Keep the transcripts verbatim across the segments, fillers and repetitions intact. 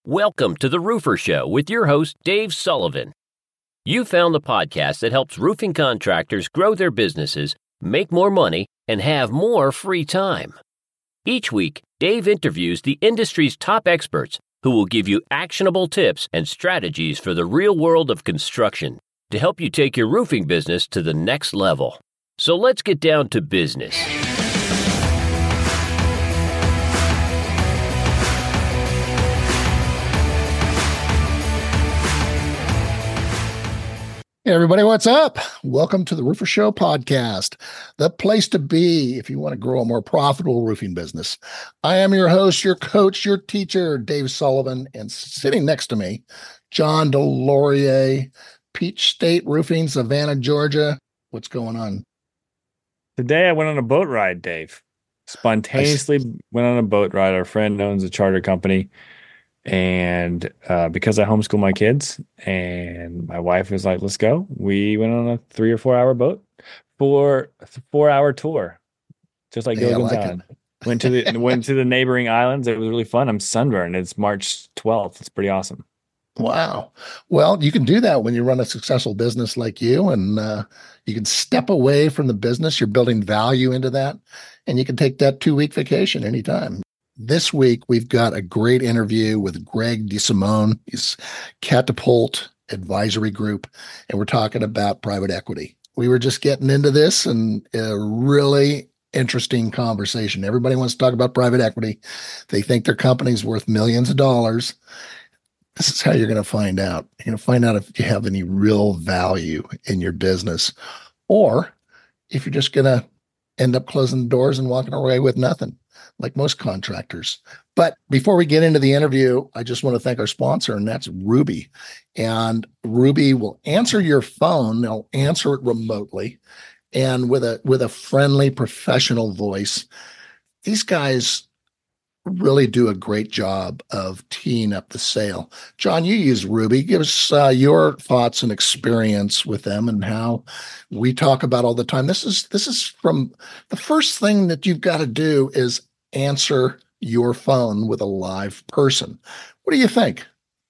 Welcome to The Roofer Show with your host, Dave Sullivan. You found the podcast that helps roofing contractors grow their businesses, make more money, and have more free time. Each week, Dave interviews the industry's top experts who will give you actionable tips and strategies for the real world of construction to help you take your roofing business to the next level. So let's get down to business. Hey everybody, what's up? Welcome to the Roofer Show podcast, the place to be if you want to grow a more profitable roofing business. I am your host, your coach, your teacher, Dave Sullivan, and sitting next to me, John Delorier, Peach State Roofing, Savannah, Georgia. What's going on? Today I went on a boat ride, Dave. Spontaneously went on a boat ride. Our friend owns a charter company. And uh, because I homeschool my kids and my wife was like, let's go. We went on a three or four hour boat for a four hour tour, just like yeah, Gilligan's like Island. Went to the went to the neighboring islands. It was really fun. I'm sunburned. It's March twelfth. It's pretty awesome. Wow. Well, you can do that when you run a successful business like you, and uh, you can step away from the business. You're building value into that, and you can take that two week vacation anytime. This week, we've got a great interview with Greg DeSimone. He's Catapult Advisory Group, and we're talking about private equity. We were just getting into this, and a really interesting conversation. Everybody wants to talk about private equity. They think their company's worth millions of dollars. This is how you're going to find out. You're going to find out if you have any real value in your business, or if you're just going to end up closing the doors and walking away with nothing, like most contractors. But before we get into the interview, I just want to thank our sponsor, and that's Ruby. And Ruby will answer your phone. They'll answer it remotely and with a with a friendly, professional voice. These guys really do a great job of teeing up the sale. John, you use Ruby. Give us uh, your thoughts and experience with them and how we talk about all the time. This is this is from the first thing that you've got to do is answer your phone with a live person. What do you think?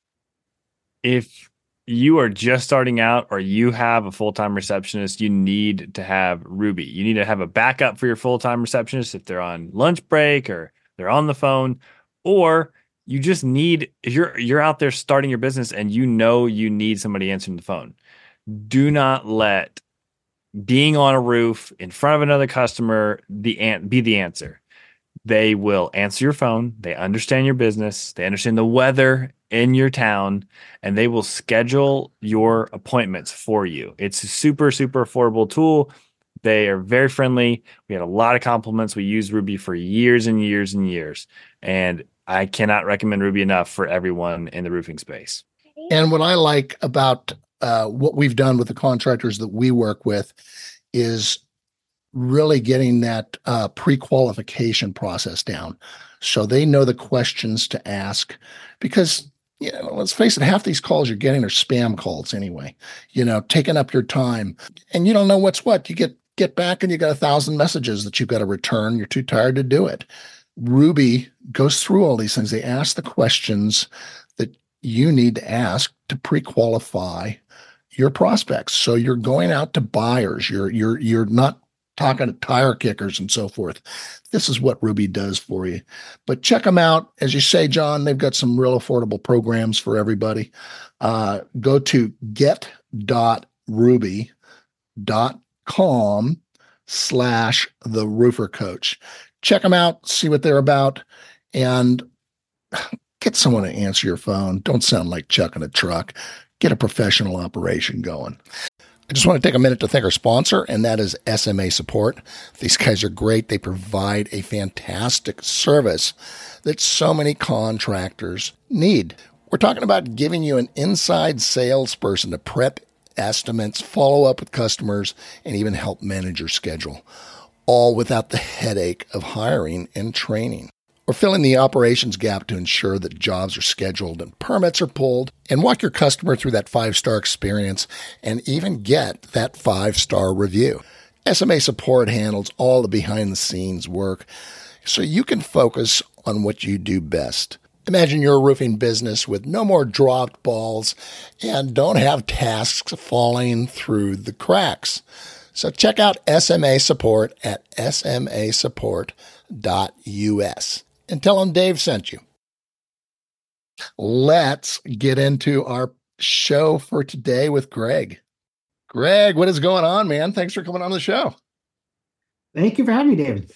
If you are just starting out or you have a full-time receptionist, you need to have Ruby. You need to have a backup for your full-time receptionist if they're on lunch break or they're on the phone, or you just need, if you're you're out there starting your business and you know you need somebody answering the phone, do not let being on a roof in front of another customer the an- be the answer. They will answer your phone. They understand your business. They understand the weather in your town, and they will schedule your appointments for you. It's a super, super affordable tool. They are very friendly. We had a lot of compliments. We used Ruby for years and years and years. And I cannot recommend Ruby enough for everyone in the roofing space. And what I like about uh, what we've done with the contractors that we work with is really getting that uh, pre-qualification process down. So they know the questions to ask, because, you know, let's face it, half these calls you're getting are spam calls anyway, you know, taking up your time, and you don't know what's what. You get Get back and you got a thousand messages that you've got to return. You're too tired to do it. Ruby goes through all these things. They ask the questions that you need to ask to pre-qualify your prospects. So you're going out to buyers. You're you're you're not talking to tire kickers and so forth. This is what Ruby does for you. But check them out. As you say, John, they've got some real affordable programs for everybody. Uh, go to get dot ruby dot com slash the roofer coach. Check them out, see what they're about, and get someone to answer your phone. Don't sound like Chuck in a truck. Get a professional operation going. I just want to take a minute to thank our sponsor, and that is S M A Support. These guys are great. They provide a fantastic service that so many contractors need. We're talking about giving you an inside salesperson to prep estimates, follow up with customers, and even help manage your schedule, all without the headache of hiring and training. Or filling the operations gap to ensure that jobs are scheduled and permits are pulled, and walk your customer through that five-star experience and even get that five-star review. S M A Support handles all the behind-the-scenes work so you can focus on what you do best. Imagine you're a roofing business with no more dropped balls and don't have tasks falling through the cracks. So check out S M A Support at S M A support dot U S and tell them Dave sent you. Let's get into our show for today with Greg. Greg, what is going on, man? Thanks for coming on the show. Thank you for having me, David.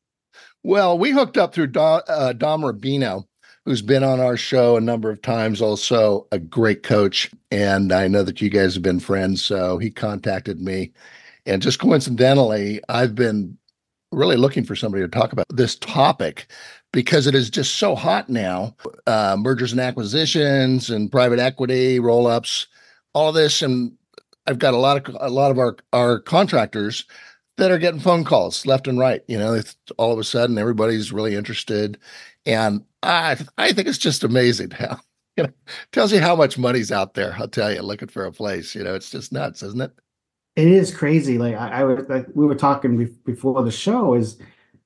Well, we hooked up through Dom, uh, Dom Rubino, who's been on our show a number of times, also a great coach. And I know that you guys have been friends, so he contacted me. And just coincidentally, I've been really looking for somebody to talk about this topic because it is just so hot now. Uh, mergers and acquisitions and private equity, roll-ups, all of this. And I've got a lot of a lot of our, our contractors that are getting phone calls left and right. You know, it's, all of a sudden, everybody's really interested. And I I think it's just amazing how, you know, tells you how much money's out there. I'll tell you, looking for a place, you know, it's just nuts, isn't it? It is crazy. Like I, I was, like we were talking be- before the show. Is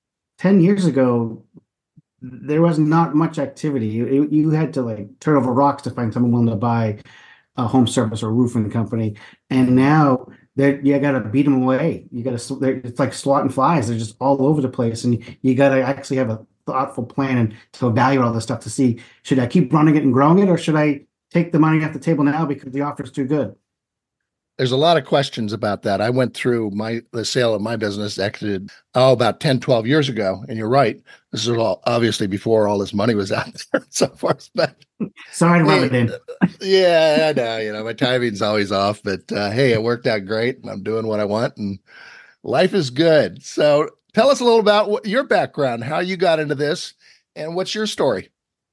ten years ago, there was not much activity. You, you had to like turn over rocks to find someone willing to buy a home service or roofing company. And now they you got to beat them away. You got to. It's like swatting flies. They're just all over the place, and you got to actually have a thoughtful plan and to evaluate all this stuff to see, should I keep running it and growing it, or should I take the money off the table now because the offer is too good? There's a lot of questions about that. I went through my the sale of my business exited oh about ten, twelve years ago. And you're right. This is all obviously before all this money was out there so far. But sorry to rub it in. Yeah, I know. You know, my timing's always off, but uh, hey, it worked out great and I'm doing what I want and life is good. So tell us a little about what, your background, how you got into this, and what's your story?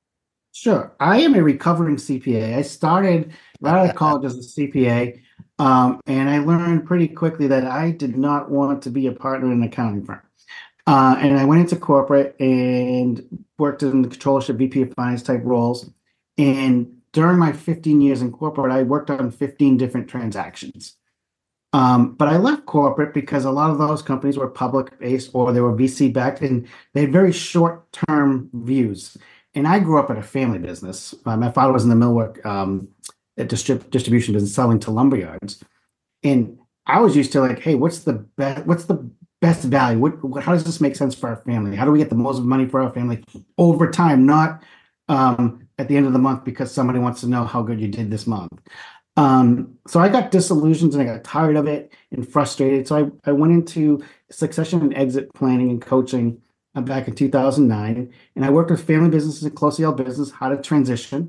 Sure. I am a recovering C P A. I started right out of college as a C P A, um, and I learned pretty quickly that I did not want to be a partner in an accounting firm. Uh, and I went into corporate and worked in the controllership, V P of finance type roles. And during my fifteen years in corporate, I worked on fifteen different transactions. Um, but I left corporate because a lot of those companies were public-based or they were V C-backed, and they had very short-term views. And I grew up in a family business. Uh, my father was in the millwork um, distrib- distribution business, selling to lumberyards. And I was used to like, hey, what's the best? What's the best value? What, what? How does this make sense for our family? How do we get the most money for our family over time, not um, at the end of the month because somebody wants to know how good you did this month? Um, so I got disillusioned and I got tired of it and frustrated. So I, I went into succession and exit planning and coaching uh, back in two thousand nine. And I worked with family businesses and closely held business, how to transition.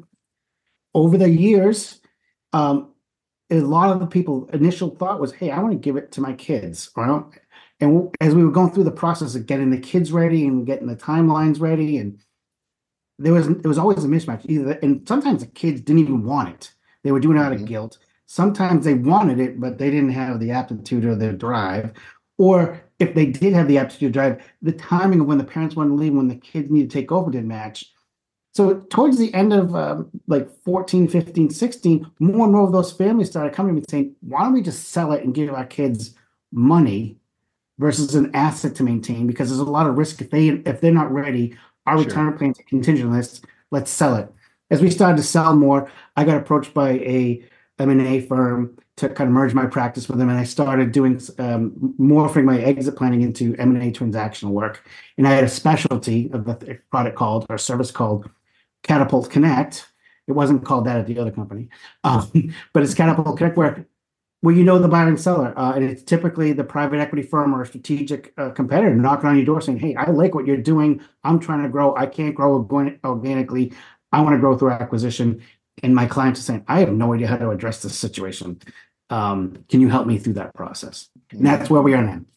Over the years, um, a lot of the people initial thought was, hey, I want to give it to my kids. Or I don't, and as we were going through the process of getting the kids ready and getting the timelines ready, and there was, it was always a mismatch. Either, and sometimes the kids didn't even want it. They were doing it out of guilt. Sometimes they wanted it, but they didn't have the aptitude or the drive. Or if they did have the aptitude drive, the timing of when the parents wanted to leave, when the kids needed to take over didn't match. So towards the end of um, like fourteen, fifteen, sixteen, more and more of those families started coming to me saying, why don't we just sell it and give our kids money versus an asset to maintain? Because there's a lot of risk if, they, if they're not ready. Our sure. retirement plans are contingent on this. Let's sell it. As we started to sell more, I got approached by a M and A firm to kind of merge my practice with them, and I started doing um, morphing my exit planning into M and A transactional work. And I had a specialty of a product called, or service called Catapult Connect. It wasn't called that at the other company, um, but it's Catapult Connect, where where you know the buyer and seller, uh, and it's typically the private equity firm or a strategic uh, competitor knocking on your door saying, "Hey, I like what you're doing. I'm trying to grow. I can't grow organically. I want to grow through acquisition." And my clients are saying, I have no idea how to address this situation. Um, can you help me through that process? And that's where we are now.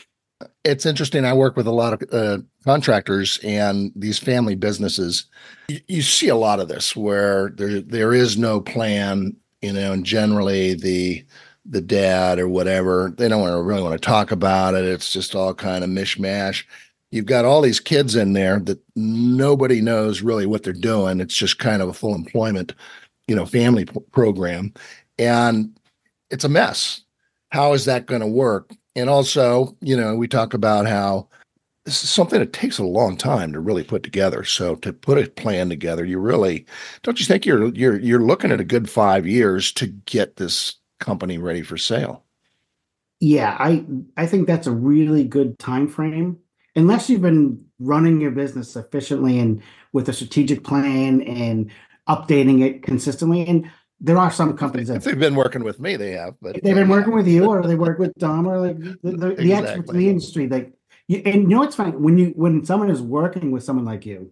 It's interesting. I work with a lot of uh, contractors and these family businesses. You, you see a lot of this where there there is no plan, you know, and generally the the dad or whatever, they don't want to really want to talk about it. It's just all kind of mishmash. You've got all these kids in there that nobody knows really what they're doing. It's just kind of a full employment, you know, family p- program. And it's a mess. How is that going to work? And also, you know, we talk about how this is something that takes a long time to really put together. So to put a plan together, you really, don't you think you're you're you're looking at a good five years to get this company ready for sale? Yeah, I I think that's a really good time frame. Unless you've been running your business efficiently and with a strategic plan and updating it consistently. And there are some If, they, companies if that they've been working with me, they have. But if they've uh, been yeah, working with you or they work with Dom or like the, the, the experts in exactly. the industry, like you, and you know what's funny when you when someone is working with someone like you,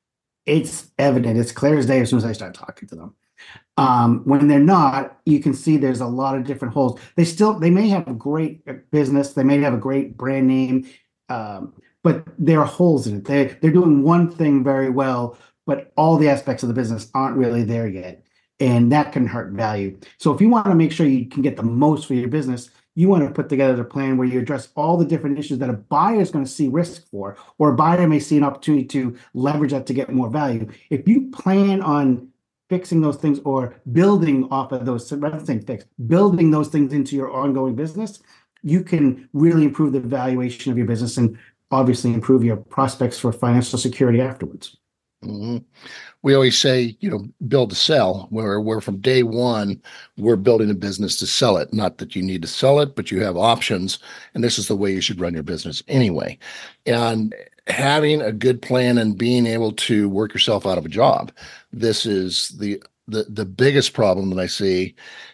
it's evident, it's clear as day as soon as I start talking to them. Um, when they're not, you can see there's a lot of different holes. They still, they may have a great business, they may have a great brand name, um, but there are holes in it. They they're doing one thing very well, but all the aspects of the business aren't really there yet, and that can hurt value. So if you want to make sure you can get the most for your business, you want to put together a plan where you address all the different issues that a buyer is going to see risk for, or a buyer may see an opportunity to leverage that to get more value. If you plan on fixing those things or building off of those, rather than saying fix, building those things into your ongoing business, you can really improve the valuation of your business and obviously improve your prospects for financial security afterwards. Mm-hmm. We always say, you know, build to sell, where we're from day one, we're building a business to sell it. Not that you need to sell it, but you have options. And this is the way you should run your business anyway. And having a good plan and being able to work yourself out of a job. This is the the the biggest problem that I see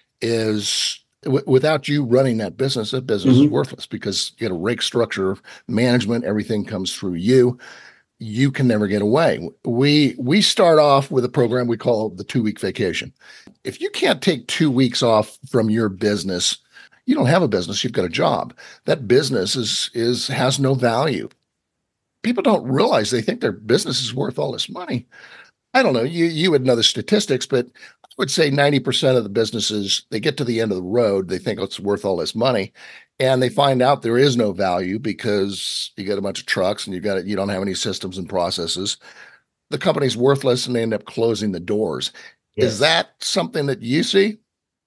is w- without you running that business, that business is Mm-hmm. worthless because you got a rake structure, management, everything comes through you. You can never get away. We we start off with a program we call the two week vacation. If you can't take two weeks off from your business, you don't have a business, you've got a job. That business is is has no value. People don't realize they think their business is worth all this money. I don't know, you you would know the statistics, but I would say ninety percent of the businesses, they get to the end of the road, they think it's worth all this money, and they find out there is no value because you got a bunch of trucks and you got you don't have any systems and processes. The company's worthless and they end up closing the doors. Is Yes. that something that you see?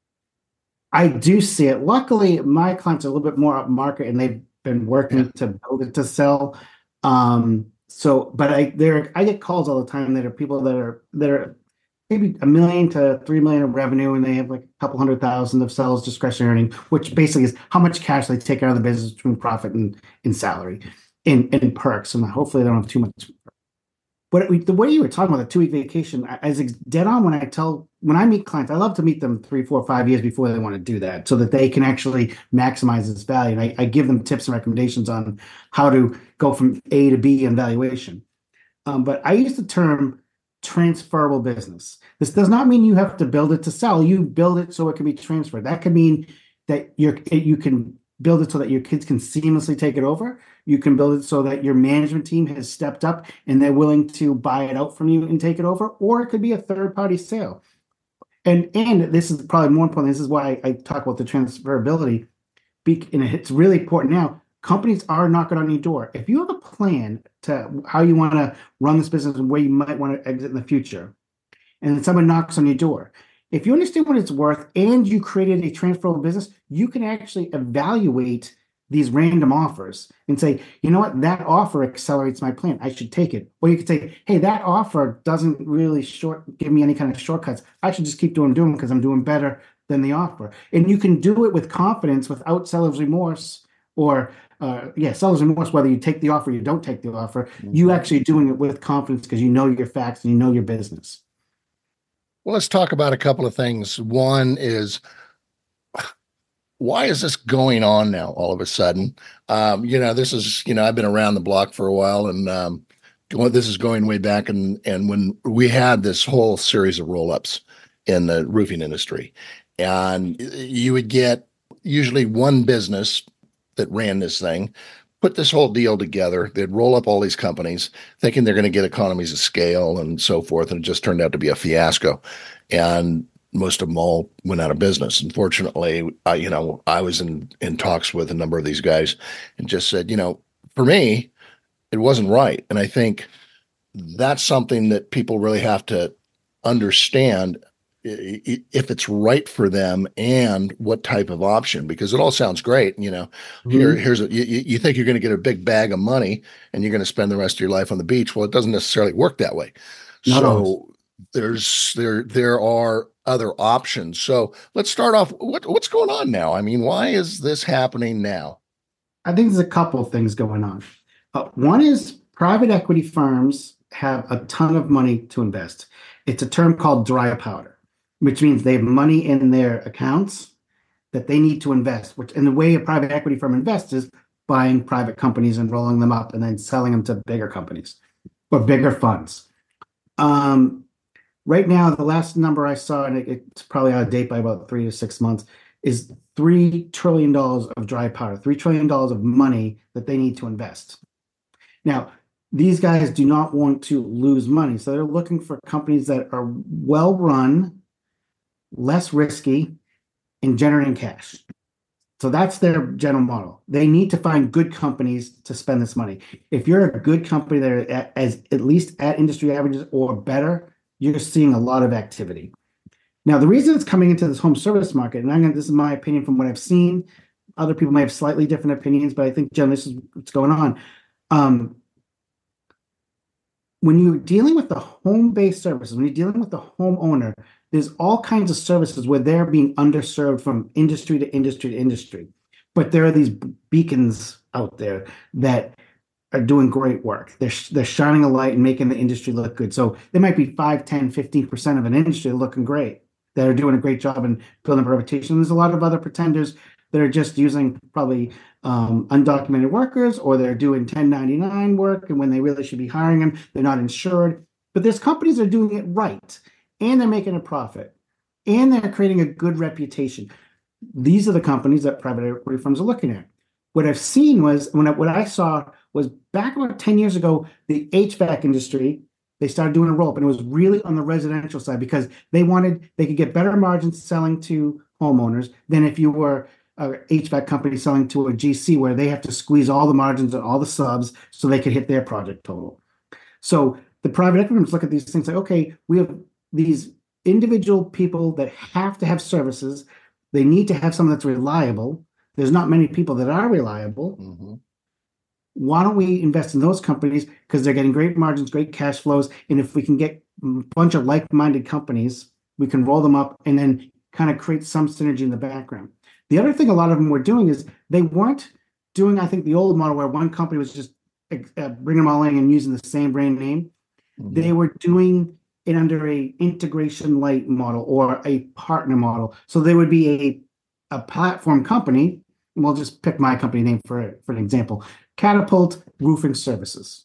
I do see it. Luckily, my clients are a little bit more upmarket and they've been Yeah. working to build it to sell. Um, so, but I there I get calls all the time that are people that are that are maybe a million to three million of revenue and they have like a couple hundred thousand of sales discretionary earning, which basically is how much cash they take out of the business between profit and, and salary and, and perks. And hopefully they don't have too much. But we, the way you were talking about the two week vacation, I, I was dead on when I tell when I meet clients, I love to meet them three, four, five years before they want to do that, so that they can actually maximize its value. And I, I give them tips and recommendations on how to go from A to B in valuation. Um, but I use the term transferable business. This does not mean you have to build it to sell. You build it so it can be transferred. That could mean that you're you can build it so that your kids can seamlessly take it over. You can build it so that your management team has stepped up and they're willing to buy it out from you and take it over, or it could be a third party sale. And and this is probably more important. This is why I, I talk about the transferability. And it's really important now. Companies are knocking on your door. If you have a plan to how you want to run this business and where you might want to exit in the future, and then someone knocks on your door, if you understand what it's worth and you created a transferable business, you can actually evaluate these random offers and say, you know what, that offer accelerates my plan. I should take it. Or you could say, hey, that offer doesn't really short give me any kind of shortcuts. I should just keep doing doing because I'm doing better than the offer. And you can do it with confidence without seller's remorse or uh, yeah, seller's remorse, whether you take the offer or you don't take the offer. Mm-hmm. You actually doing it with confidence because you know your facts and you know your business. Well, let's talk about a couple of things. One is, why is this going on now all of a sudden? Um, you know, this is, you know, I've been around the block for a while, and um, this is going way back. And, and when we had this whole series of roll-ups in the roofing industry, and you would get usually one business that ran this thing, put this whole deal together. They'd roll up all these companies thinking they're going to get economies of scale and so forth. And it just turned out to be a fiasco. And most of them all went out of business. Unfortunately, I, you know, I was in, in talks with a number of these guys and just said, you know, for me, it wasn't right. And I think that's something that people really have to understand. if it's right for them and what type of option, because it all sounds great. You know, mm-hmm. here, here's a, you, you think you're going to get a big bag of money and you're going to spend the rest of your life on the beach. Well, it doesn't necessarily work that way. Not so always. there's, there, there are other options. So let's start off. What, what's going on now? I mean, why is this happening now? I think there's a couple of things going on. Uh, one is private equity firms have a ton of money to invest. It's a term called dry powder, which means they have money in their accounts that they need to invest, which in the way a private equity firm invests is buying private companies and rolling them up and then selling them to bigger companies or bigger funds. Um, right now, the last number I saw, and it, it's probably out of date by about three to six months, is three trillion dollars of dry powder, three trillion dollars of money that they need to invest. Now, these guys do not want to lose money, so they're looking for companies that are well-run, less risky, and generating cash. So that's their general model. They need to find good companies to spend this money. If you're a good company that are at, as at least at industry averages or better, you're seeing a lot of activity. Now, the reason it's coming into this home service market, and I'm gonna, this is my opinion from what I've seen. Other people may have slightly different opinions, but I think, Jen, this is what's going on. Um, when you're dealing with the home-based services, when you're dealing with the homeowner, there's all kinds of services where they're being underserved from industry to industry to industry. But there are these beacons out there that are doing great work. They're, they're shining a light and making the industry look good. So there might be five, ten, fifteen percent of an industry looking great. That are doing a great job in building a reputation. There's a lot of other pretenders that are just using probably um, undocumented workers, or they're doing ten ninety-nine work, and when they really should be hiring them, they're not insured. But there's companies that are doing it right, and they're making a profit, and they're creating a good reputation. These are the companies that private equity firms are looking at. What I've seen was, when I, what I saw was back about ten years ago, the H V A C industry, they started doing a roll-up, and it was really on the residential side because they wanted, they could get better margins selling to homeowners than if you were a H V A C company selling to a G C, where they have to squeeze all the margins and all the subs so they could hit their project total. So the private equity firms look at these things like, okay, we have these individual people that have to have services. They need to have something that's reliable. There's not many people that are reliable. Mm-hmm. Why don't we invest in those companies? Because they're getting great margins, great cash flows. And if we can get a bunch of like-minded companies, we can roll them up and then kind of create some synergy in the background. The other thing a lot of them were doing is they weren't doing, I think, the old model where one company was just uh, bringing them all in and using the same brand name. Mm-hmm. They were doing it under a integration light model or a partner model. So there would be a, a platform company. We'll just pick my company name for, for an example. Catapult Roofing Services.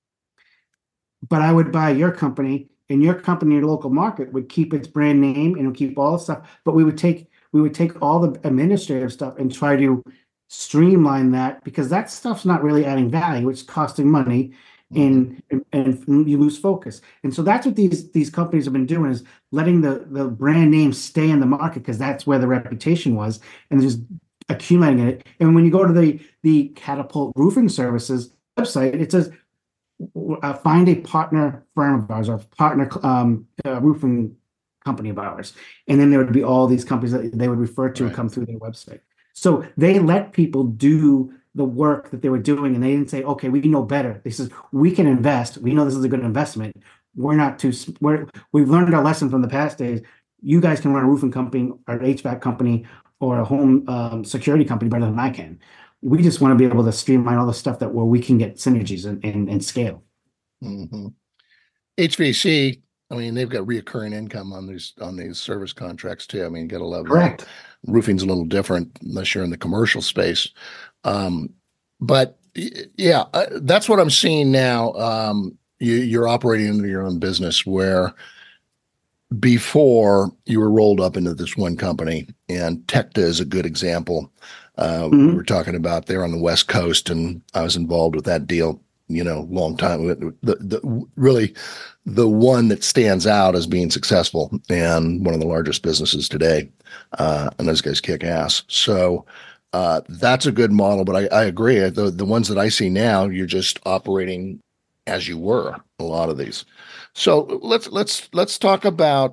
But I would buy your company, and your company in your local market would keep its brand name and would keep all the stuff. But we would take we would take all the administrative stuff and try to streamline that, because that stuff's not really adding value. It's costing money, and, and and you lose focus. And so that's what these these companies have been doing, is letting the the brand name stay in the market because that's where the reputation was, and just accumulating it. And when you go to the the Catapult Roofing Services website, it says uh, find a partner firm of ours or partner um, uh, roofing company of ours, and then there would be all these companies that they would refer to right. come through their website. So they let people do the work that they were doing, and they didn't say, okay, we know better. They said, we can invest, we know this is a good investment, we're not too we're we've learned our lesson from the past days. You guys can run a roofing company or an H V A C company or a home um, security company better than I can. We just want to be able to streamline all the stuff that where we can get synergies and, and, and scale. Mm-hmm. H V A C, I mean, they've got reoccurring income on these on these service contracts too. I mean, you got to love Correct. that. Roofing's a little different unless you're in the commercial space. Um, but yeah, uh, that's what I'm seeing now. Um, you, you're operating under your own business, where before you were rolled up into this one company, and Tecta is a good example. Uh, mm-hmm. We were talking about there on the West Coast, and I was involved with that deal, you know, long time. The, the, really the one that stands out as being successful and one of the largest businesses today. Uh, and those guys kick ass. So uh, that's a good model, but I, I agree. The, the ones that I see now, you're just operating as you were, a lot of these. So let's let's let's talk about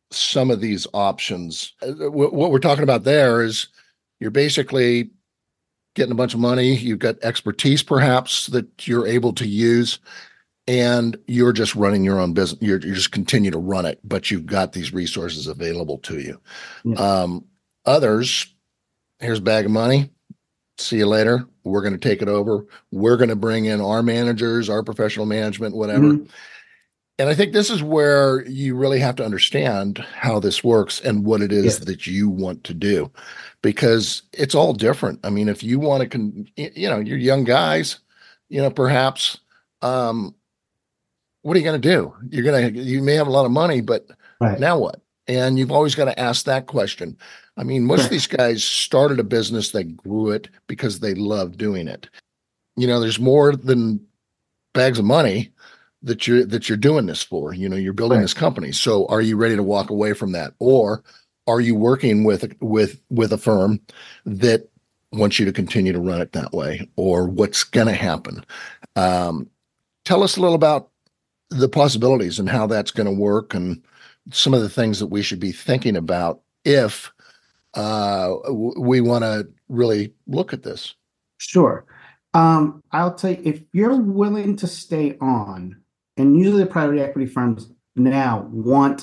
some of these options. Uh, What what we're talking about there is you're basically getting a bunch of money. You've got expertise, perhaps, that you're able to use, and you're just running your own business. You're, you just continue to run it, but you've got these resources available to you. Yeah. Um, others, here's a bag of money. See you later. We're going to take it over. We're going to bring in our managers, our professional management, whatever. Mhm. And I think this is where you really have to understand how this works and what it is Yes. that you want to do, because it's all different. I mean, if you want to, con- y- you know, you're young guys, you know, perhaps, um, what are you going to do? You're going to, you may have a lot of money, but Right. now what? And you've always got to ask that question. I mean, most of Correct. these guys started a business, they grew it because they love doing it. You know, there's more than bags of money that you're that you're doing this for. You know, you're building Right. this company. So are you ready to walk away from that? Or are you working with with with a firm that wants you to continue to run it that way? Or what's going to happen? Um, tell us a little about the possibilities and how that's going to work, and some of the things that we should be thinking about if uh, w- we want to really look at this. Sure. Um, I'll tell you, if you're willing to stay on, and usually the private equity firms now want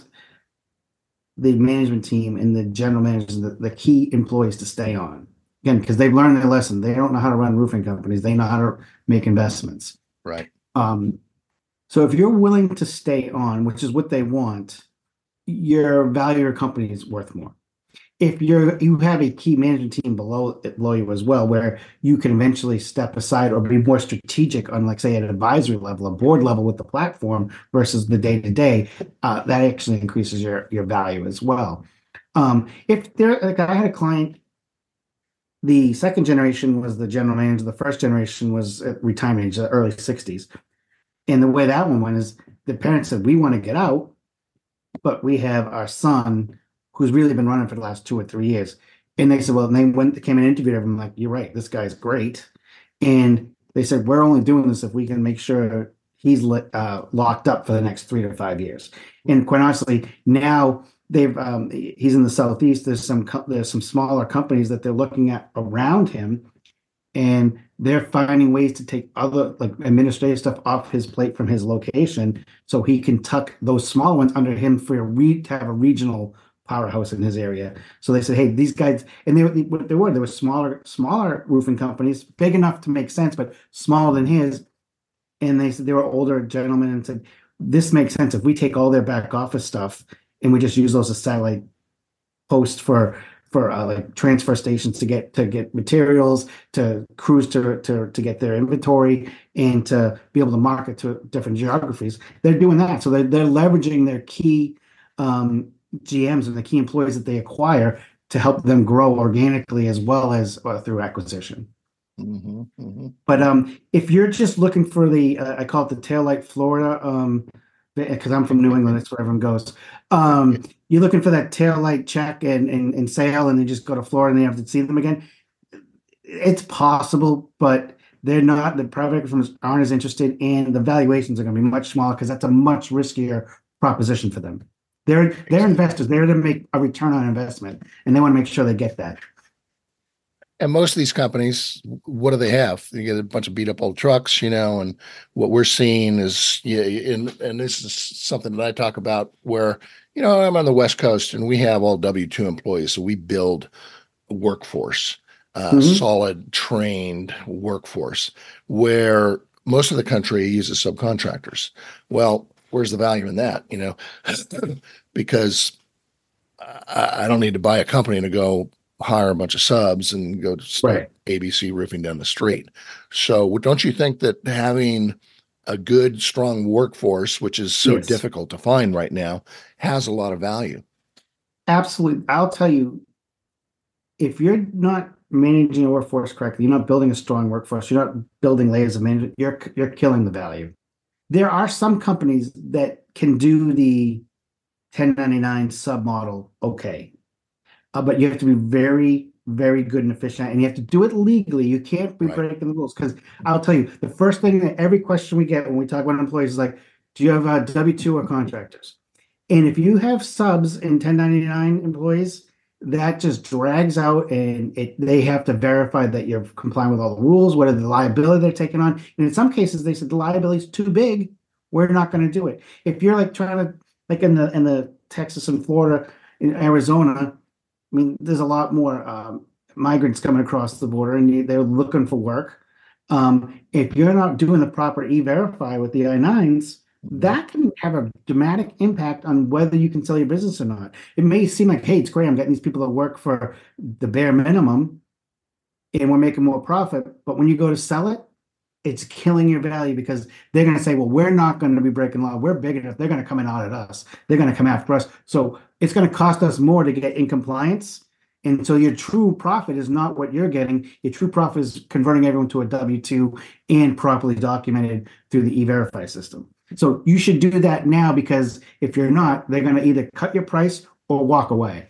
the management team and the general managers, the, the key employees to stay on. Again, because they've learned their lesson. They don't know how to run roofing companies. They know how to make investments. Right. Um, so if you're willing to stay on, which is what they want, your value of your company is worth more. If you're you have a key management team below below you as well, where you can eventually step aside or be more strategic on, like, say, an advisory level, a board level with the platform versus the day to day, that actually increases your your value as well. Um, if there, like, I had a client, the second generation was the general manager, the first generation was at retirement age, the early sixties, and the way that one went is the parents said, "We want to get out, but we have our son who's really been running for the last two or three years." And they said, well, and they went, they came and interviewed him. Like, you're right, this guy's great. And they said, we're only doing this if we can make sure he's uh, locked up for the next three to five years. And quite honestly, now they've, um, he's in the Southeast. There's some, there's some smaller companies that they're looking at around him, and they're finding ways to take other, like, administrative stuff off his plate from his location, so he can tuck those small ones under him for a re- to have a regional powerhouse in his area. So they said, hey, these guys, and they, they what they were, there were smaller, smaller roofing companies, big enough to make sense, but smaller than his. And they said they were older gentlemen and said, this makes sense if we take all their back office stuff and we just use those as satellite posts for for uh, like transfer stations to get to get materials, to crews to to to get their inventory, and to be able to market to different geographies. They're doing that, so they're they're leveraging their key um, G Ms and the key employees that they acquire to help them grow organically as well as uh, through acquisition. Mm-hmm, mm-hmm. But um, if you're just looking for the, uh, I call it the taillight Florida, um, because I'm from New England, that's where everyone goes. Um, you're looking for that taillight check and, and, and sale, and then just go to Florida and you have to see them again. It's possible, but they're not, the private equity firms aren't as interested, and the valuations are going to be much smaller because that's a much riskier proposition for them. They're, they're investors. They're to make a return on investment, and they want to make sure they get that. And most of these companies, what do they have? You get a bunch of beat up old trucks, you know, and what we're seeing is, yeah, and, and this is something that I talk about where, you know, I'm on the West Coast and we have all W two employees. So we build a workforce, uh, Mhm. solid, trained workforce, where most of the country uses subcontractors. Well, where's the value in that, you know? Because I, I don't need to buy a company to go hire a bunch of subs and go to start Right. A B C roofing down the street. So don't you think that having a good, strong workforce, which is so Yes. difficult to find right now, has a lot of value? Absolutely. I'll tell you, if you're not managing your workforce correctly, you're not building a strong workforce, you're not building layers of management, you're you're killing the value. There are some companies that can do the ten ninety-nine sub model okay, uh, but you have to be very, very good and efficient, and you have to do it legally. You can't be Right. breaking the rules, because I'll tell you, the first thing that every question we get when we talk about employees is like, do you have a W two or contractors? And if you have subs and ten ninety-nine employees, that just drags out, and it they have to verify that you're complying with all the rules, what are the liability they're taking on. And in some cases, they said the liability is too big. We're not going to do it. If you're like trying to, like in the in the Texas and Florida, in Arizona, I mean, there's a lot more um, migrants coming across the border, and you, they're looking for work. Um, if you're not doing the proper e-verify with the I nines, that can have a dramatic impact on whether you can sell your business or not. It may seem like, hey, it's great, I'm getting these people to work for the bare minimum and we're making more profit. But when you go to sell it, it's killing your value because they're going to say, well, we're not going to be breaking law. We're big enough. They're going to come in out at us. They're going to come after us. So it's going to cost us more to get in compliance. And so your true profit is not what you're getting. Your true profit is converting everyone to a W two and properly documented through the e-verify system. So you should do that now, because if you're not, they're going to either cut your price or walk away.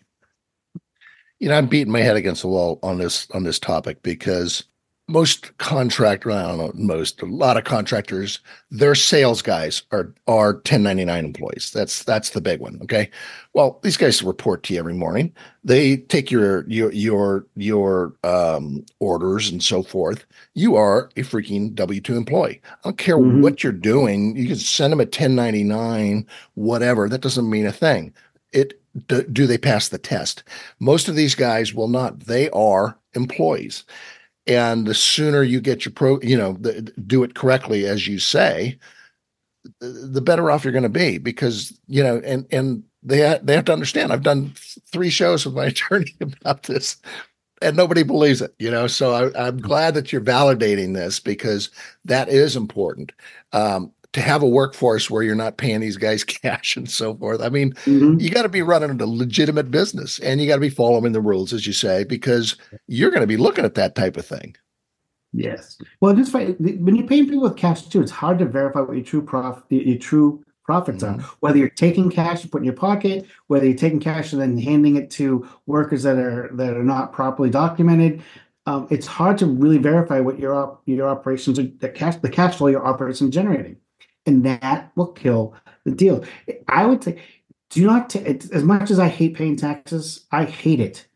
You know, I'm beating my head against the wall on this on this topic because most contractor, I don't know, most, a lot of contractors, their sales guys are are ten ninety-nine employees. That's that's the big one. Okay. Well, these guys report to you every morning. They take your your your your um, orders and so forth. You are a freaking W two employee. I don't care mm-hmm. what you're doing. You can send them a ten ninety-nine, whatever. That doesn't mean a thing. It do, do they pass the test? Most of these guys will not. They are employees. And the sooner you get your pro, you know, the, do it correctly, as you say, the, the better off you're going to be, because, you know, and, and they, ha- they have to understand, I've done three shows with my attorney about this and nobody believes it, you know? So I, I'm glad that you're validating this, because that is important. Um, to have a workforce where you're not paying these guys cash and so forth. I mean, mm-hmm. you got to be running a legitimate business, and you got to be following the rules, as you say, because you're going to be looking at that type of thing. Yes. Well, just when you're paying people with cash too, it's hard to verify what your true profit, your true profits mm-hmm. are. Whether you're taking cash to put in your pocket, whether you're taking cash and then handing it to workers that are that are not properly documented. Um, it's hard to really verify what your op- your operations are, the cash the cash flow your operation generating. And that will kill the deal. I would say, do not, t- as much as I hate paying taxes, I hate it.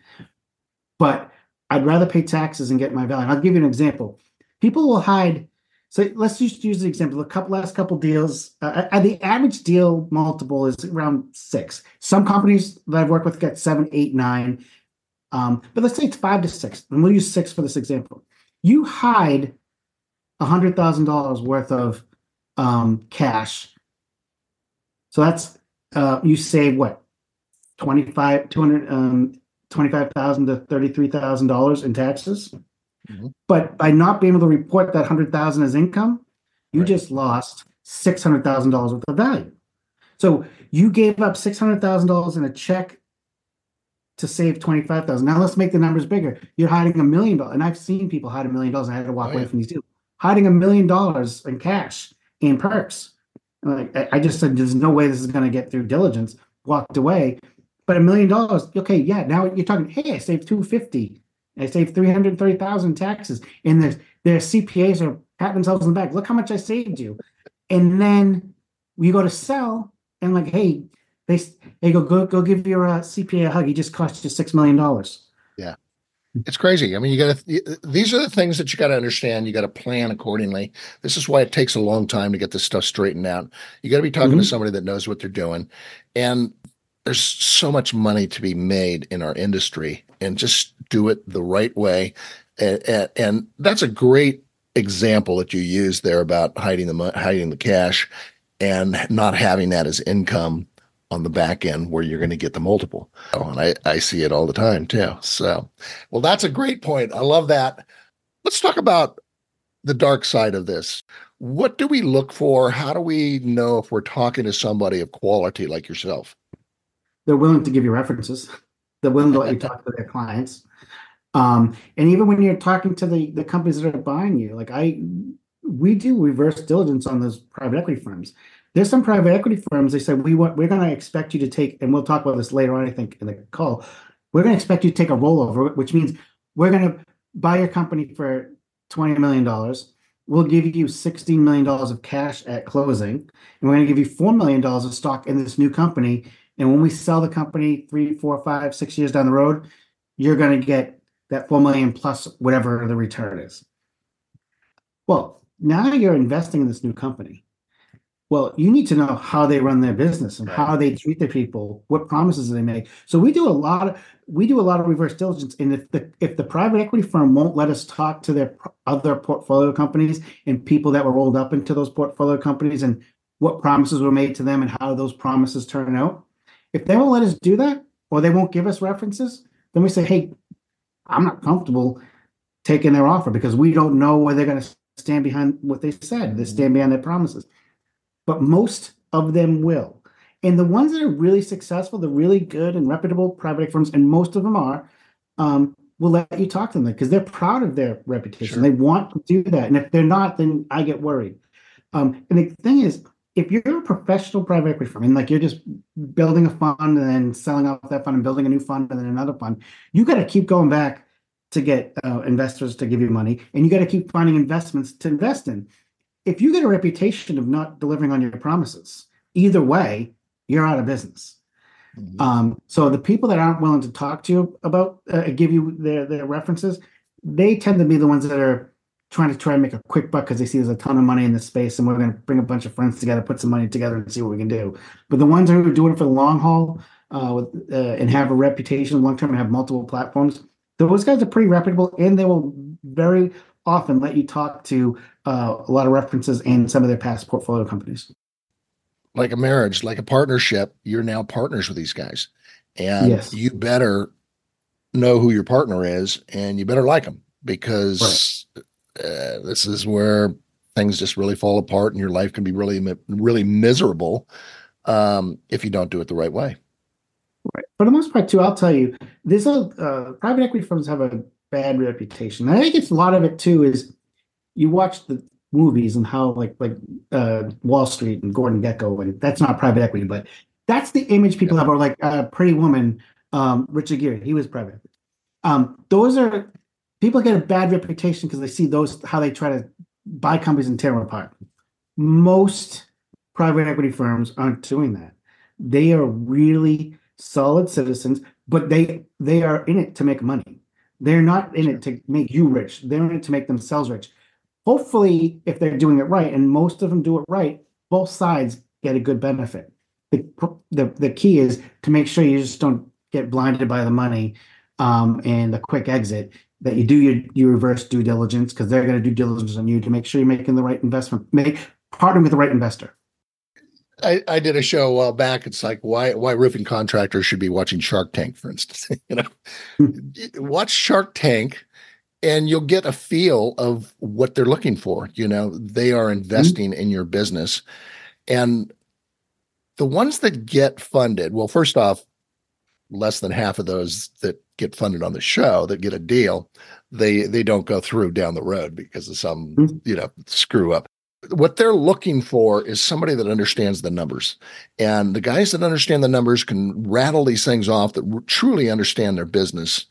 But I'd rather pay taxes and get my value. And I'll give you an example. People will hide. So let's just use the example. A couple last couple deals. Uh, the average deal multiple is around six. Some companies that I've worked with get seven, eight, nine. Um, but let's say it's five to six. And we'll use six for this example. You hide one hundred thousand dollars worth of Um, cash. So that's, uh, you save what, twenty-five, two hundred, um, twenty-five thousand to thirty-three thousand dollars in taxes. Mm-hmm. But by not being able to report that one hundred thousand as income, you right. just lost six hundred thousand dollars worth of value. So you gave up six hundred thousand dollars in a check to save twenty-five thousand. Now let's make the numbers bigger. You're hiding a million dollars. And I've seen people hide a million dollars and I had to walk oh, away yeah. from these deals. Hiding a million dollars in cash and perks. Like I just said, there's no way this is going to get through diligence. Walked away, but a million dollars. Okay, yeah. Now you're talking. Hey, I saved two fifty. I saved three hundred thirty thousand taxes, and their their C P As are patting themselves on the back. Look how much I saved you. And then we go to sell, and like, hey, they they go go go give your uh, C P A a hug. He just cost you six million dollars. Yeah. It's crazy. I mean, you got to, these are the things that you got to understand. You got to plan accordingly. This is why it takes a long time to get this stuff straightened out. You got to be talking mm-hmm. to somebody that knows what they're doing. And there's so much money to be made in our industry, and just do it the right way. And, and, and that's a great example that you used there about hiding the, hiding the cash and not having that as income on the back end where you're going to get the multiple. Oh, and I, I see it all the time too. So, well, that's a great point. I love that. Let's talk about the dark side of this. What do we look for? How do we know if we're talking to somebody of quality like yourself? They're willing to give you references. They're willing to let you talk to their clients. Um, and even when you're talking to the, the companies that are buying you, like I, we do reverse diligence on those private equity firms. There's some private equity firms, they said, we want, we're going to expect you to take, and we'll talk about this later on, I think, in the call. We're going to expect you to take a rollover, which means we're going to buy your company for twenty million dollars. we'll give you sixteen million dollars of cash at closing, and we're going to give you four million dollars of stock in this new company. And when we sell the company three, four, five, six years down the road, you're going to get that four million plus whatever the return is. Well, now you're investing in this new company. Well, you need to know how they run their business and Right. how they treat their people, what promises they make. So we do a lot of we do a lot of reverse diligence. And if the if the private equity firm won't let us talk to their p- other portfolio companies and people that were rolled up into those portfolio companies and what promises were made to them and how those promises turn out, if they won't let us do that or they won't give us references, then we say, hey, I'm not comfortable taking their offer because we don't know where they're going to stand behind what they said. They stand behind their promises. But most of them will. And the ones that are really successful, the really good and reputable private equity firms, and most of them are, um, will let you talk to them because they're proud of their reputation. Sure. They want to do that. And if they're not, then I get worried. Um, and the thing is, if you're a professional private equity firm and like you're just building a fund and then selling off that fund and building a new fund and then another fund, you got to keep going back to get uh, investors to give you money, and you got to keep finding investments to invest in. If you get a reputation of not delivering on your promises, either way, you're out of business. Mhm. Um, so the people that aren't willing to talk to you about, uh, give you their, their references, they tend to be the ones that are trying to try and make a quick buck because they see there's a ton of money in this space and we're going to bring a bunch of friends together, put some money together and see what we can do. But the ones who are doing it for the long haul uh, with, uh, and have a reputation long term and have multiple platforms, those guys are pretty reputable and they will very often let you talk to uh, a lot of references and some of their past portfolio companies. Like a marriage, like a partnership, you're now partners with these guys. And Yes. you better know who your partner is and you better like them because uh, this is where things just really fall apart and your life can be really, mi- really miserable um, if you don't do it the right way. Right. For the most part, too, I'll tell you, this uh, private equity firms have a bad reputation. I think it's a lot of it too is you watch the movies and how like like uh, Wall Street and Gordon Gekko, and that's not private equity, but that's the image people Yeah. have. Or like uh, Pretty Woman, um, Richard Gere, he was private equity. Um, those are people get a bad reputation because they see those how they try to buy companies and tear them apart. Most private equity firms aren't doing that. They are really solid citizens, but they they are in it to make money. They're not in it to make you rich. They're in it to make themselves rich. Hopefully, if they're doing it right, and most of them do it right, both sides get a good benefit. The the, the key is to make sure you just don't get blinded by the money um, and the quick exit. That you do your, your reverse due diligence because they're going to do diligence on you to make sure you're making the right investment, make partnering with the right investor. I, I did a show a while back. It's like why why roofing contractors should be watching Shark Tank, for instance. You know, watch Shark Tank, and you'll get a feel of what they're looking for. You know, they are investing in your business, and the ones that get funded. Well, first off, less than half of those that get funded on the show that get a deal, they they don't go through down the road because of some Mhm. you know screw up. What they're looking for is somebody that understands the numbers. And the guys that understand the numbers can rattle these things off that r- truly understand their business,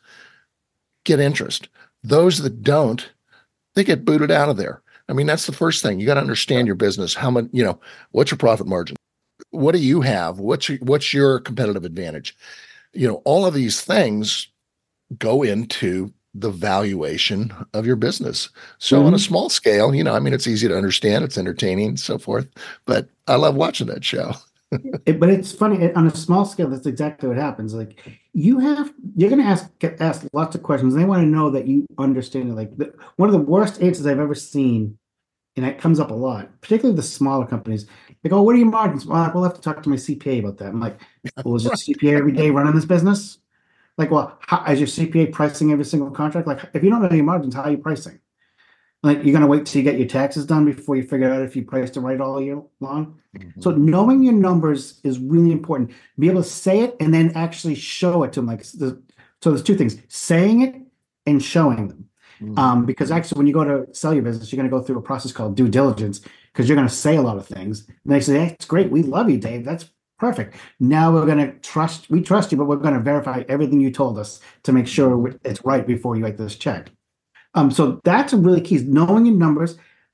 get interest. Those that don't, they get booted out of there. I mean, that's the first thing. You got to understand your business. How much, you know, what's your profit margin? What do you have? What's your, what's your competitive advantage? You know, all of these things go into the valuation of your business. So on a Mhm. small scale, you know, I mean, it's easy to understand, it's entertaining, so forth, but I love watching that show. It, but it's funny it- on a small scale. That's exactly what happens. Like you have, you're going to ask get asked lots of questions. They want to know that you understand it. Like the, one of the worst answers I've ever seen, and it comes up a lot, particularly the smaller companies. They go, "What are your margins?" Well, we'll have to talk to my C P A about that. I'm like, "Well, is your Right. C P A every day running this business?" Like, well, how, is your C P A pricing every single contract? Like, if you don't know your margins, how are you pricing? Like, you're going to wait till you get your taxes done before you figure out if you priced it right all year long. So Mhm. knowing your numbers is really important. Be able to say it and then actually show it to them. Like, the, so there's two things: saying it and showing them. Mhm. Um, because actually, when you go to sell your business, you're going to go through a process called due diligence because you're going to say a lot of things. And they say, "Hey, it's great. We love you, Dave. That's perfect. Now we're going to trust. We trust you, but we're going to verify everything you told us to make sure it's right before you write this check." Um, so that's a really key is knowing your numbers,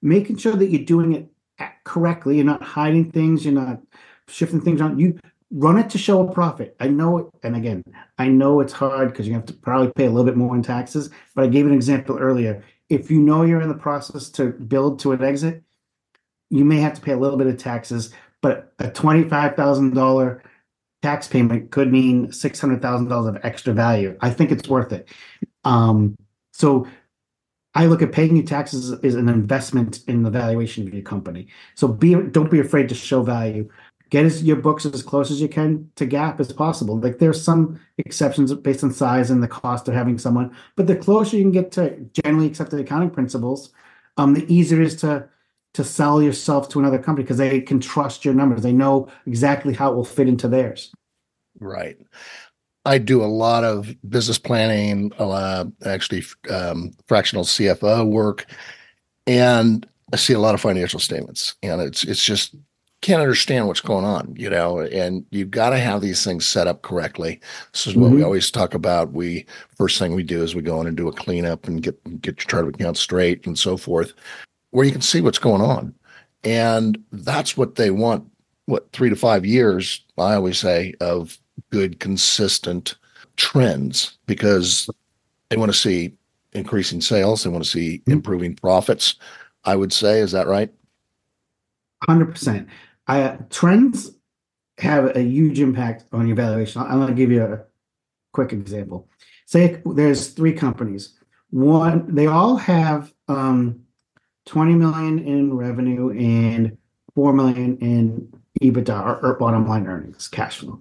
making sure that you're doing it correctly. You're not hiding things. You're not shifting things around. You run it to show a profit. I know it, and again, I know it's hard because you have to probably pay a little bit more in taxes, but I gave an example earlier. If you know you're in the process to build to an exit, you may have to pay a little bit of taxes, but a twenty-five thousand dollars tax payment could mean six hundred thousand dollars of extra value. I think it's worth it. Um, so I look at paying your taxes as an investment in the valuation of your company. So be don't be afraid to show value. Get as, your books as close as you can to GAAP as possible. Like there's some exceptions based on size and the cost of having someone, but the closer you can get to generally accepted accounting principles, um, the easier it is to to sell yourself to another company because they can trust your numbers. They know exactly how it will fit into theirs. Right. I do a lot of business planning, uh, actually um, fractional C F O work, and I see a lot of financial statements, and it's it's just can't understand what's going on, you know, and you've got to have these things set up correctly. This is what mm-hmm. we always talk about. We first thing we do is we go in and do a cleanup and get get your chart of accounts straight and so forth, where you can see what's going on. And that's what they want, what, three to five years, I always say, of good, consistent trends, because they want to see increasing sales. They want to see mm-hmm. improving profits, I would say. Is that right? one hundred percent. I, trends have a huge impact on your valuation. I'm going to give you a quick example. Say there's three companies. One, they all have um, twenty million in revenue and four million in EBITDA or, or bottom line earnings, cash flow.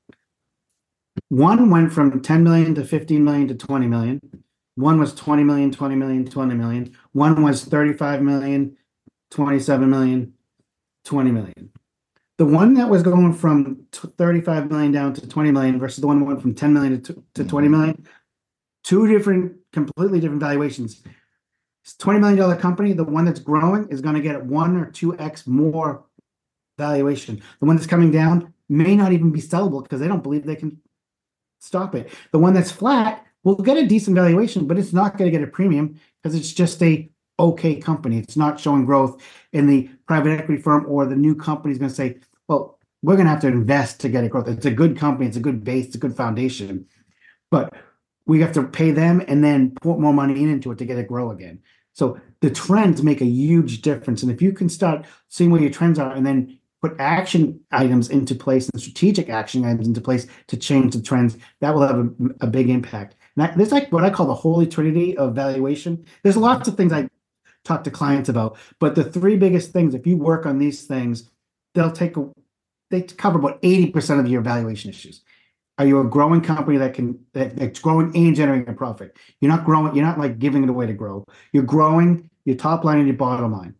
One went from ten million to fifteen million to twenty million. One was twenty million, twenty million, twenty million. One was thirty-five million, twenty-seven million, twenty million. The one that was going from thirty-five million down to twenty million versus the one that went from ten million to, to twenty million, two different, completely different valuations. It's a twenty million dollars company. The one that's growing is going to get one or two X more valuation. The one that's coming down may not even be sellable because they don't believe they can stop it. The one that's flat will get a decent valuation, but it's not going to get a premium because it's just a okay company. It's not showing growth, and the private equity firm or the new company is going to say, well, we're going to have to invest to get it growth. It's a good company. It's a good base. It's a good foundation, but we have to pay them and then put more money into it to get it grow again. So the trends make a huge difference. And if you can start seeing where your trends are and then put action items into place and strategic action items into place to change the trends, that will have a, a big impact. And that, there's like what I call the holy trinity of valuation. There's lots of things I talk to clients about, but the three biggest things, if you work on these things, they'll take a, they cover about eighty percent of your valuation issues. Are you a growing company that can that, that's growing and generating a profit? You're not growing, you're not like giving it away to grow. You're growing your top line and your bottom line.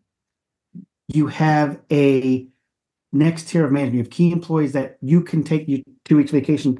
You have a next tier of management. You have key employees that you can take you two weeks vacation.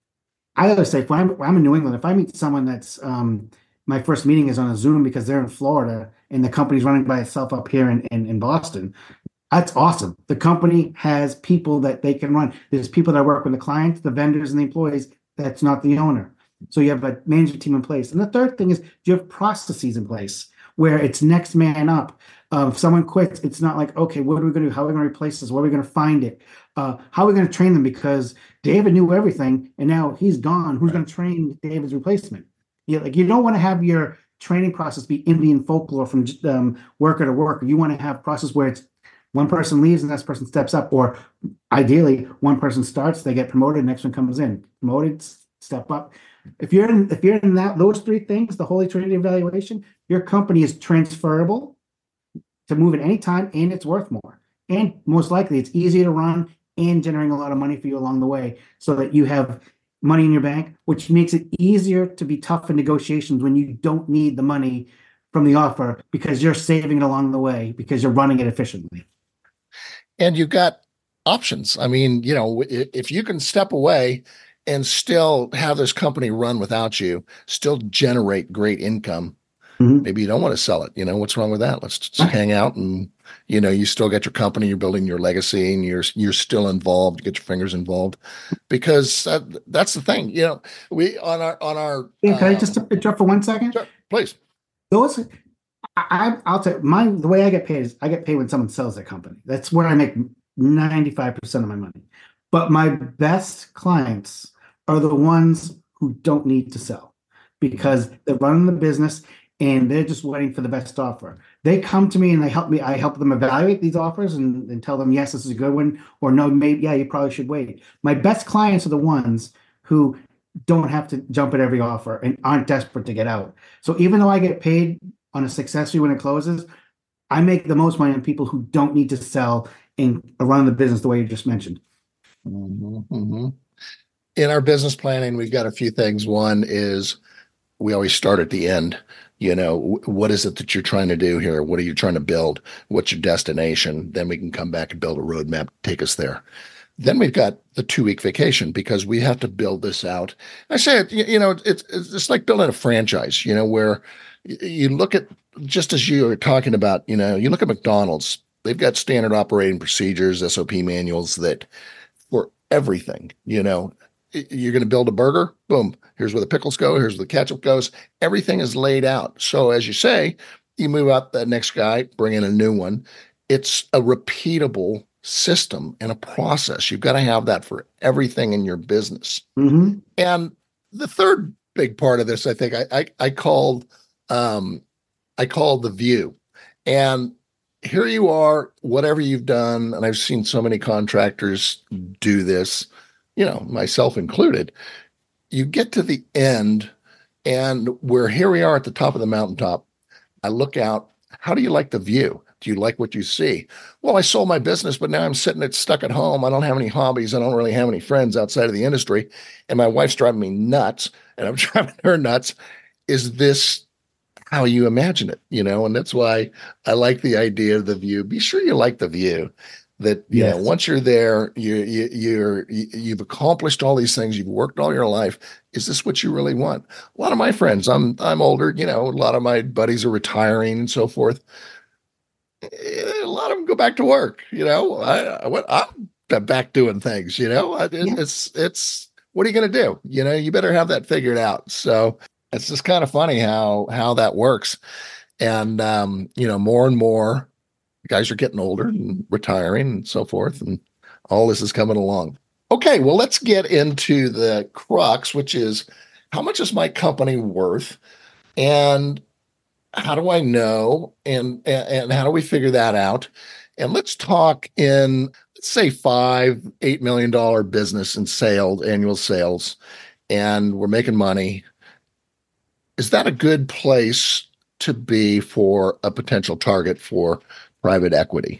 I always say, when I'm, when I'm in New England, if I meet someone that's um, my first meeting is on a Zoom because they're in Florida and the company's running by itself up here in, in, in Boston, that's awesome. The company has people that they can run. There's people that work with the clients, the vendors, and the employees. That's not the owner. So you have a management team in place. And the third thing is you have processes in place where it's next man up. Uh, if someone quits, it's not like, okay, what are we going to do? How are we going to replace this? Where are we going to find it? Uh, how are we going to train them? Because David knew everything and now he's gone. Who's going to train David's replacement? You, like, you don't want to have your training process be Indian folklore from um, worker to worker. You want to have a process where it's one person leaves and the next person steps up, or ideally one person starts, they get promoted, next one comes in, promoted, step up. If you're in, if you're in that, those three things, the holy trinity of valuation, your company is transferable to move at any time and it's worth more. And most likely it's easier to run and generating a lot of money for you along the way so that you have money in your bank, which makes it easier to be tough in negotiations when you don't need the money from the offer because you're saving it along the way because you're running it efficiently. And you've got options. I mean, you know, if you can step away and still have this company run without you, still generate great income, mm-hmm. maybe you don't want to sell it. You know, what's wrong with that? Let's just hang out and, you know, you still get your company, you're building your legacy and you're, you're still involved, you get your fingers involved because uh, that's the thing. You know, we on our, on our, yeah, can um, I just interrupt for one second? Sure, please. Those, I, I'll tell you, my the way I get paid is I get paid when someone sells their company. That's where I make ninety-five percent of my money. But my best clients are the ones who don't need to sell because they're running the business and they're just waiting for the best offer. They come to me and they help me. I help them evaluate these offers and, and tell them, yes, this is a good one, or no, maybe, yeah, you probably should wait. My best clients are the ones who don't have to jump at every offer and aren't desperate to get out. So even though I get paid on a success fee when it closes, I make the most money on people who don't need to sell and run the business the way you just mentioned. Mm-hmm, mm-hmm. In our business planning, we've got a few things. One is we always start at the end. You know, what is it that you're trying to do here? What are you trying to build? What's your destination? Then we can come back and build a roadmap, take us there. Then we've got the two-week vacation because we have to build this out. I say it, you know, it's it's like building a franchise, you know, where you look at, just as you were talking about, you know, you look at McDonald's, they've got standard operating procedures, S O P manuals that for everything, you know, you're going to build a burger, boom, here's where the pickles go, here's where the ketchup goes. Everything is laid out. So as you say, you move out the next guy, bring in a new one. It's a repeatable system and a process. You've got to have that for everything in your business. Mm-hmm. And the third big part of this, I think I, I, I called, um, I called the view. And here you are, whatever you've done. And I've seen so many contractors do this, you know, myself included. You get to the end and we're here we are at the top of the mountaintop. I look out. How do you like the view? Do you like what you see? Well, I sold my business, but now I'm sitting at stuck at home. I don't have any hobbies. I don't really have any friends outside of the industry. And my wife's driving me nuts and I'm driving her nuts. Is this how you imagine it? You know, and that's why I like the idea of the view. Be sure you like the view. That, you Yes. know, once you're there, you, you, you're, you, you've accomplished all these things. You've worked all your life. Is this what you really want? A lot of my friends, I'm, I'm older, you know, a lot of my buddies are retiring and so forth. A lot of them go back to work, you know, I, I, I'm back doing things, you know, it, Yeah. it's, it's, what are you going to do? You know, you better have that figured out. So it's just kind of funny how, how that works. And, um, you know, more and more guys are getting older and retiring and so forth. And all this is coming along. Okay. Well, let's get into the crux, which is how much is my company worth? And how do I know? And, and, and how do we figure that out? And let's talk in, let's say five, eight million dollar business in sales, annual sales, and we're making money. Is that a good place to be for a potential target for private equity?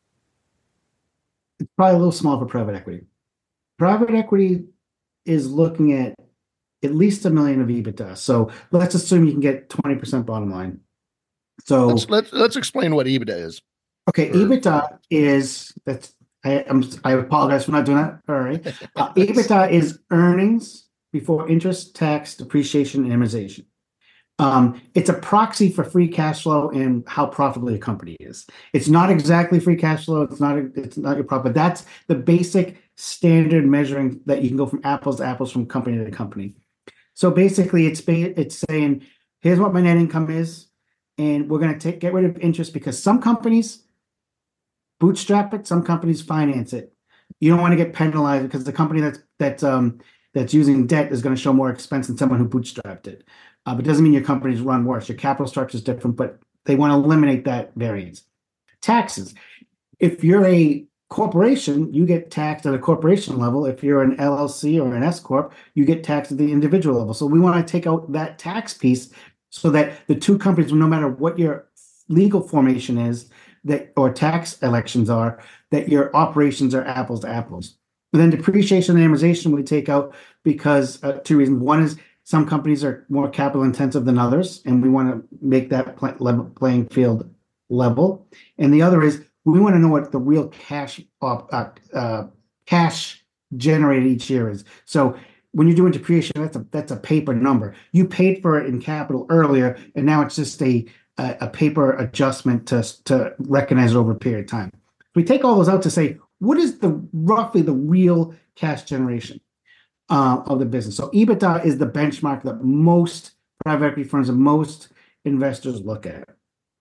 It's probably a little small for private equity. Private equity is looking at at least a million of EBITDA. So let's assume you can get twenty percent bottom line. So let's let's, let's explain what EBITDA is. okay, Or, EBITDA is that's I I'm, I apologize for not doing that. All right, uh, EBITDA is earnings before interest, tax, depreciation, and amortization. Um, it's a proxy for free cash flow and how profitable your company is. It's not exactly free cash flow. It's not. A, it's not your profit. That's the basic standard measuring that you can go from apples to apples from company to company. So basically, it's it's saying, here's what my net income is, and we're going to take get rid of interest because some companies bootstrap it, some companies finance it. You don't want to get penalized because the company that's that's um that's using debt is going to show more expense than someone who bootstrapped it. Uh, but it doesn't mean your companies run worse. Your capital structure is different, but they want to eliminate that variance. Taxes. If you're a corporation, you get taxed at a corporation level. If you're an L L C or an S corp, you get taxed at the individual level. So we want to take out that tax piece so that the two companies, no matter what your legal formation is, that or tax elections are, that your operations are apples to apples. And then depreciation and amortization we take out because uh, two reasons. One is some companies are more capital intensive than others, and we want to make that play, level, playing field level. And the other is we want to know what the real cash uh, uh, cash generated each year is. So when you're doing depreciation, that's a that's a paper number. You paid for it in capital earlier, and now it's just a a, a paper adjustment to to recognize it over a period of time. We take all those out to say what is the roughly the real cash generation Uh, of the business. So EBITDA is the benchmark that most private equity firms and most investors look at.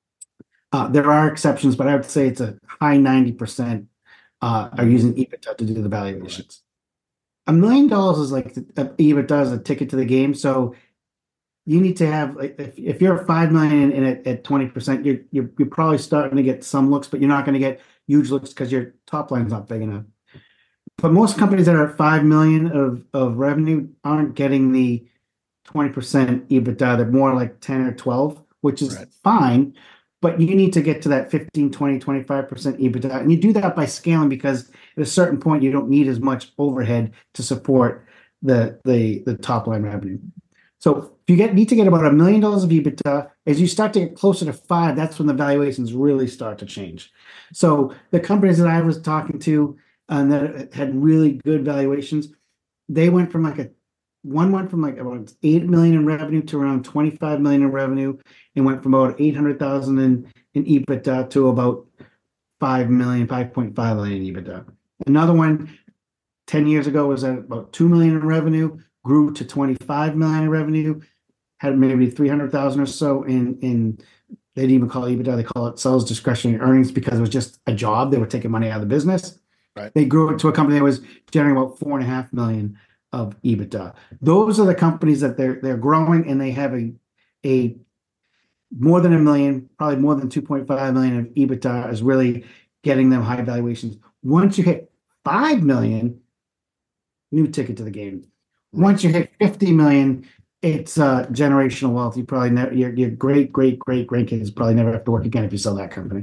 Uh, there are exceptions, but I would say it's a high ninety percent uh, are using EBITDA to do the valuations. A million dollars is like the, uh, EBITDA is a ticket to the game. So you need to have, like, if, if you're five million and at, at twenty percent, you're, you're you're probably starting to get some looks, but you're not going to get huge looks because your top line's not big enough. But most companies that are at five million of, of revenue aren't getting the twenty percent EBITDA. They're more like ten or twelve, which is Right. fine. But you need to get to that fifteen, twenty, twenty-five percent EBITDA. And you do that by scaling, because at a certain point, you don't need as much overhead to support the the, the top line revenue. So if you get need to get about a million dollars of EBITDA, as you start to get closer to five, that's when the valuations really start to change. So the companies that I was talking to and that had really good valuations, they went from like a one went from like about eight million in revenue to around twenty-five million in revenue, and went from about eight hundred thousand in, in EBITDA to about five million, five point five million in EBITDA. Another one ten years ago was at about two million in revenue, grew to twenty-five million in revenue, had maybe three hundred thousand or so in, in, they didn't even call it EBITDA, they call it sales discretionary earnings, because it was just a job. They were taking money out of the business. Right. They grew it to a company that was generating about four and a half million of EBITDA. Those are the companies that they're they're growing, and they have a a more than a million, probably more than two point five million of EBITDA is really getting them high valuations. Once you hit five million, new ticket to the game. Once you hit fifty million, it's uh, generational wealth. You probably never, your, your great, great, great grandkids probably never have to work again if you sell that company.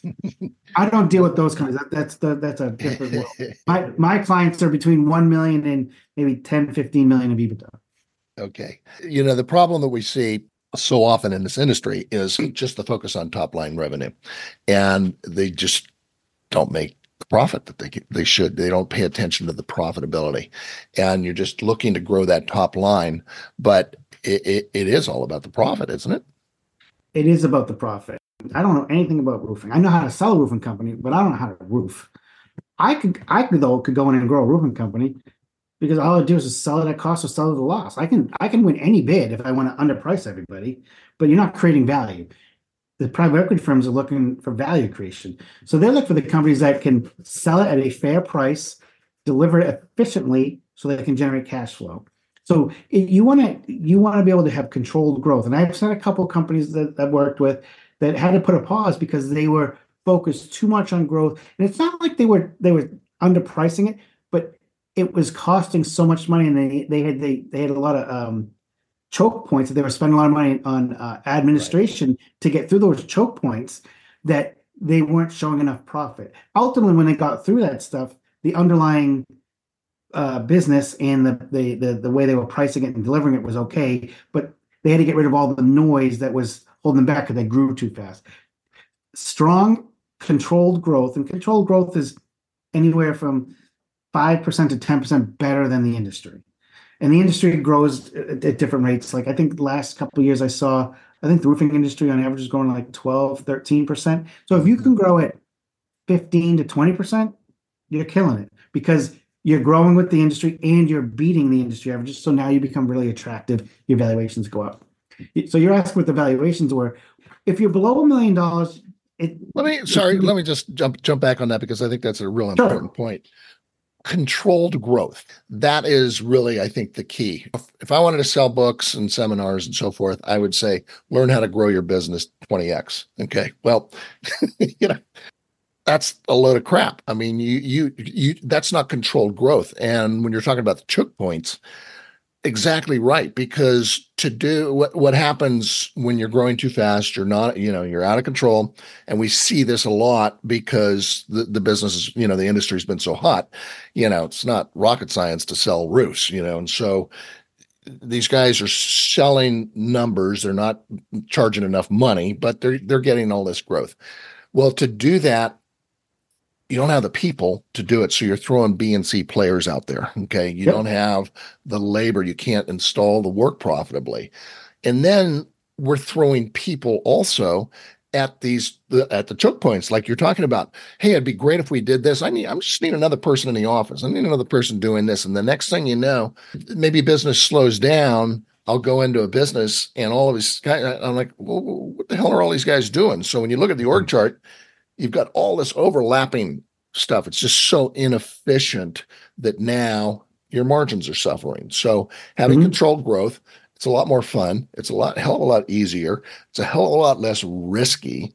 I don't deal with those kinds. That, that's the, that's a different world. My, my clients are between one million and maybe ten, fifteen million of EBITDA. Okay. You know, the problem that we see so often in this industry is just the focus on top line revenue, and they just don't make the profit that they they should. They don't pay attention to the profitability, and you're just looking to grow that top line, but it, it, it is all about the profit, isn't it? It is about the profit. I don't know anything about roofing. I know how to sell a roofing company, but I don't know how to roof. I could, I could though, could go in and grow a roofing company, because all I do is sell it at cost or sell it at a loss. I can, I can win any bid if I want to underprice everybody, but you're not creating value. The private equity firms are looking for value creation. So they look for the companies that can sell it at a fair price, deliver it efficiently so they can generate cash flow. So you want to you want to be able to have controlled growth. And I've seen a couple of companies that I've worked with that had to put a pause because they were focused too much on growth. And it's not like they were they were underpricing it, but it was costing so much money, and they they had they they had a lot of um, choke points that they were spending a lot of money on uh, administration right. to get through those choke points, that they weren't showing enough profit. Ultimately, when they got through that stuff, the underlying uh, business and the, the the the way they were pricing it and delivering it was okay, but they had to get rid of all the noise that was holding them back because they grew too fast. Strong, controlled growth, and controlled growth is anywhere from five percent to ten percent better than the industry. And the industry grows at, at different rates. Like I think the last couple of years I saw, I think the roofing industry on average is growing like twelve, thirteen percent. So if you can grow at fifteen to twenty percent, you're killing it, because you're growing with the industry and you're beating the industry averages. So now you become really attractive. Your valuations go up. So you're asking what the valuations were. If you're below a million dollars, it let me sorry, let me just jump jump back on that, because I think that's a real important sure. point. Controlled growth. That is really, I think, the key. If, if I wanted to sell books and seminars and so forth, I would say, learn how to grow your business twenty X. Okay. Well, you know, that's a load of crap. I mean, you, you, you, that's not controlled growth. And when you're talking about the choke points, exactly right. Because to do what, what happens when you're growing too fast, you're not, you know, you're out of control. And we see this a lot because the, the business is, you know, the industry's been so hot, you know, it's not rocket science to sell roofs, you know, and so these guys are selling numbers. They're not charging enough money, but they're, they're getting all this growth. Well, to do that, you don't have the people to do it. So you're throwing B and C players out there. Okay. You yep. don't have the labor. You can't install the work profitably. And then we're throwing people also at these, the, at the choke points, like you're talking about. Hey, it'd be great if we did this. I need, I just need another person in the office. I need another person doing this. And the next thing you know, maybe business slows down I'll go into a business and all of these guys, I'm like, well, what the hell are all these guys doing? So when you look at the org chart, you've got all this overlapping stuff. It's just so inefficient that now your margins are suffering. So having mm-hmm. controlled growth, it's a lot more fun. It's a lot, hell of a lot easier. It's a hell of a lot less risky.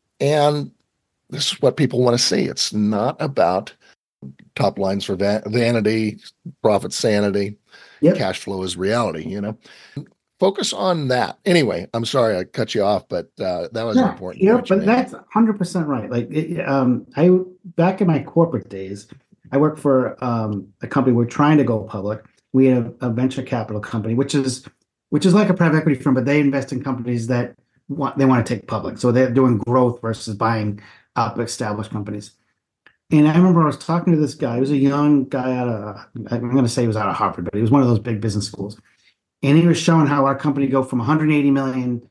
And this is what people want to see. It's not about top lines for va- vanity, profit sanity. Yep. Cash flow is reality, you know. Focus on that. Anyway, I'm sorry I cut you off, but uh, that was yeah, an important yeah, point. But that's one hundred percent right. Like, it, um, I back in my corporate days, I worked for um, a company. We're trying to go public. We have a venture capital company, which is which is like a private equity firm, but they invest in companies that want they want to take public. So they're doing growth versus buying up established companies. And I remember I was talking to this guy. He was a young guy out of, I'm going to say he was out of Harvard, but he was one of those big business schools. And he was showing how our company go from one hundred eighty million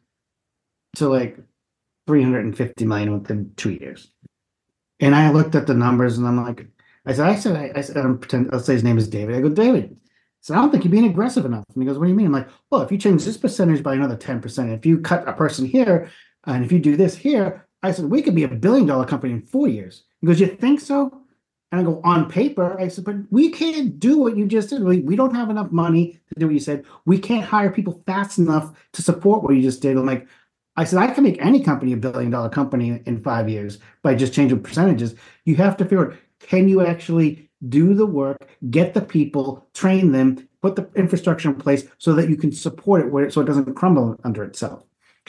to like three hundred fifty million within two years. And I looked at the numbers and I'm like, I said, I said, I, I said, I'm pretend, let's say his name is David. I go, David, so I don't think you're being aggressive enough. And he goes, what do you mean? I'm like, well, if you change this percentage by another ten percent, if you cut a person here, and if you do this here, I said, we could be a billion dollar company in four years. He goes, you think so? And I go, on paper. I said, but we can't do what you just did. We, we don't have enough money to do what you said. We can't hire people fast enough to support what you just did. I'm like, I said, I can make any company a billion dollar company in five years by just changing percentages. You have to figure out, can you actually do the work, get the people, train them, put the infrastructure in place so that you can support it where so it doesn't crumble under itself.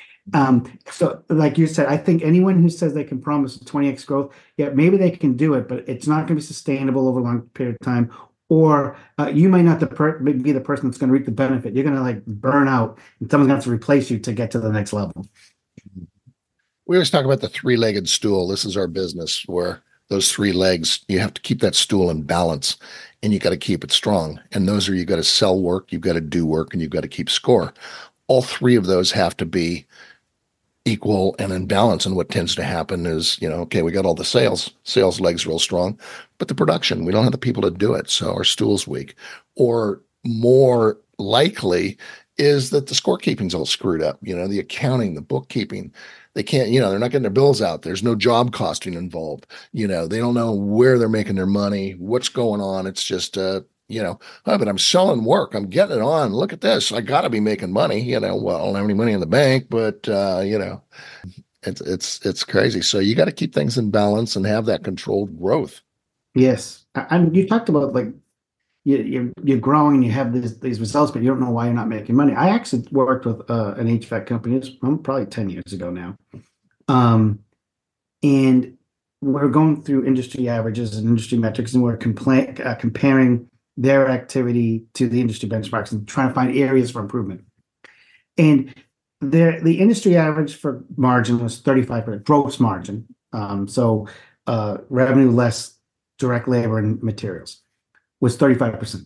Um, so like you said, I think anyone who says they can promise twenty x growth, yeah, maybe they can do it, but it's not going to be sustainable over a long period of time. Or uh, you might not the per- be the person that's going to reap the benefit. You're going to like burn out and someone's going to have to replace you to get to the next level. We always talk about the three-legged stool. This is our business where those three legs, you have to keep that stool in balance and you got to keep it strong. And those are, you got to sell work, you've got to do work, and you've got to keep score. All three of those have to be equal and in balance. And what tends to happen is, you know, okay, we got all the sales, sales legs real strong, but the production, we don't have the people to do it. So our stool's weak. Or more likely is that the scorekeeping's all screwed up. You know, the accounting, the bookkeeping, they can't, you know, they're not getting their bills out. There's no job costing involved. You know, they don't know where they're making their money, what's going on. It's just, uh, you know, oh, but I'm selling work. I'm getting it on. Look at this. I got to be making money. You know, well, I don't have any money in the bank, but, uh, you know, it's, it's, it's crazy. So you got to keep things in balance and have that controlled growth. Yes. And you talked about like, you, you're, you're growing and you have these, these results, but you don't know why you're not making money. I actually worked with uh, an H V A C company. It's probably ten years ago now. Um, and we're going through industry averages and industry metrics, and we're compla- uh, comparing their activity to the industry benchmarks and trying to find areas for improvement. And the the industry average for margin was thirty-five percent gross margin. Um, so uh, revenue less direct labor and materials was thirty-five percent.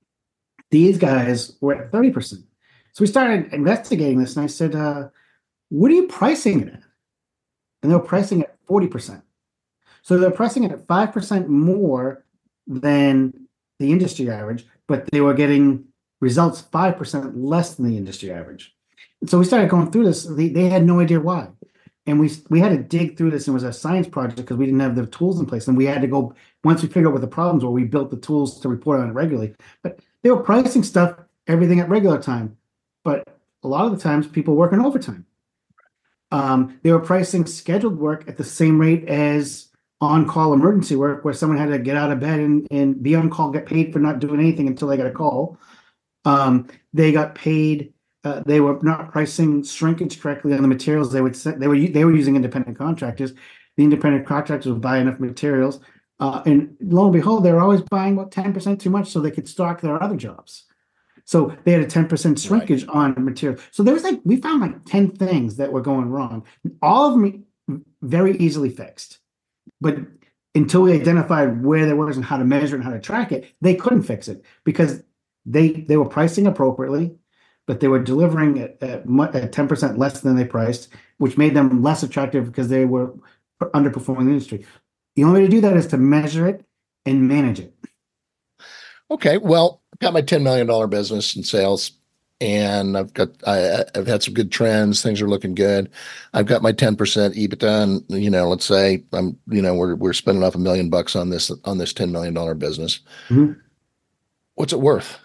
These guys were at thirty percent. So we started investigating this, and I said, uh, what are you pricing it at? And they were pricing at forty percent. So they're pricing it at five percent more than the industry average, but they were getting results five percent less than the industry average. And so we started going through this. They, they had no idea why. And we we had to dig through this. It was a science project because we didn't have the tools in place. And we had to go, once we figured out what the problems were, we built the tools to report on it regularly. But they were pricing stuff, everything at regular time. But a lot of the times people working overtime. Um, they were pricing scheduled work at the same rate as on-call emergency work, where someone had to get out of bed and, and be on call, get paid for not doing anything until they got a call. Um, they got paid. Uh, they were not pricing shrinkage correctly on the materials. They would they were they were using independent contractors. The independent contractors would buy enough materials, uh, and lo and behold, they were always buying about ten percent too much, so they could stock their other jobs. So they had a ten percent shrinkage right. on material. So there was like we found like ten things that were going wrong. All of them very easily fixed. But until we identified where there was and how to measure and how to track it, they couldn't fix it because they they were pricing appropriately, but they were delivering at, at, at ten percent less than they priced, which made them less attractive because they were underperforming the industry. The only way to do that is to measure it and manage it. Okay, well, I've got my ten million dollars business in sales. and I've got I, I've had some good trends. Things are looking good. I've got my ten percent EBITDA, and you know, let's say I'm you know we're we're spending off a million bucks on this on this ten million dollar business. Mhm. What's it worth?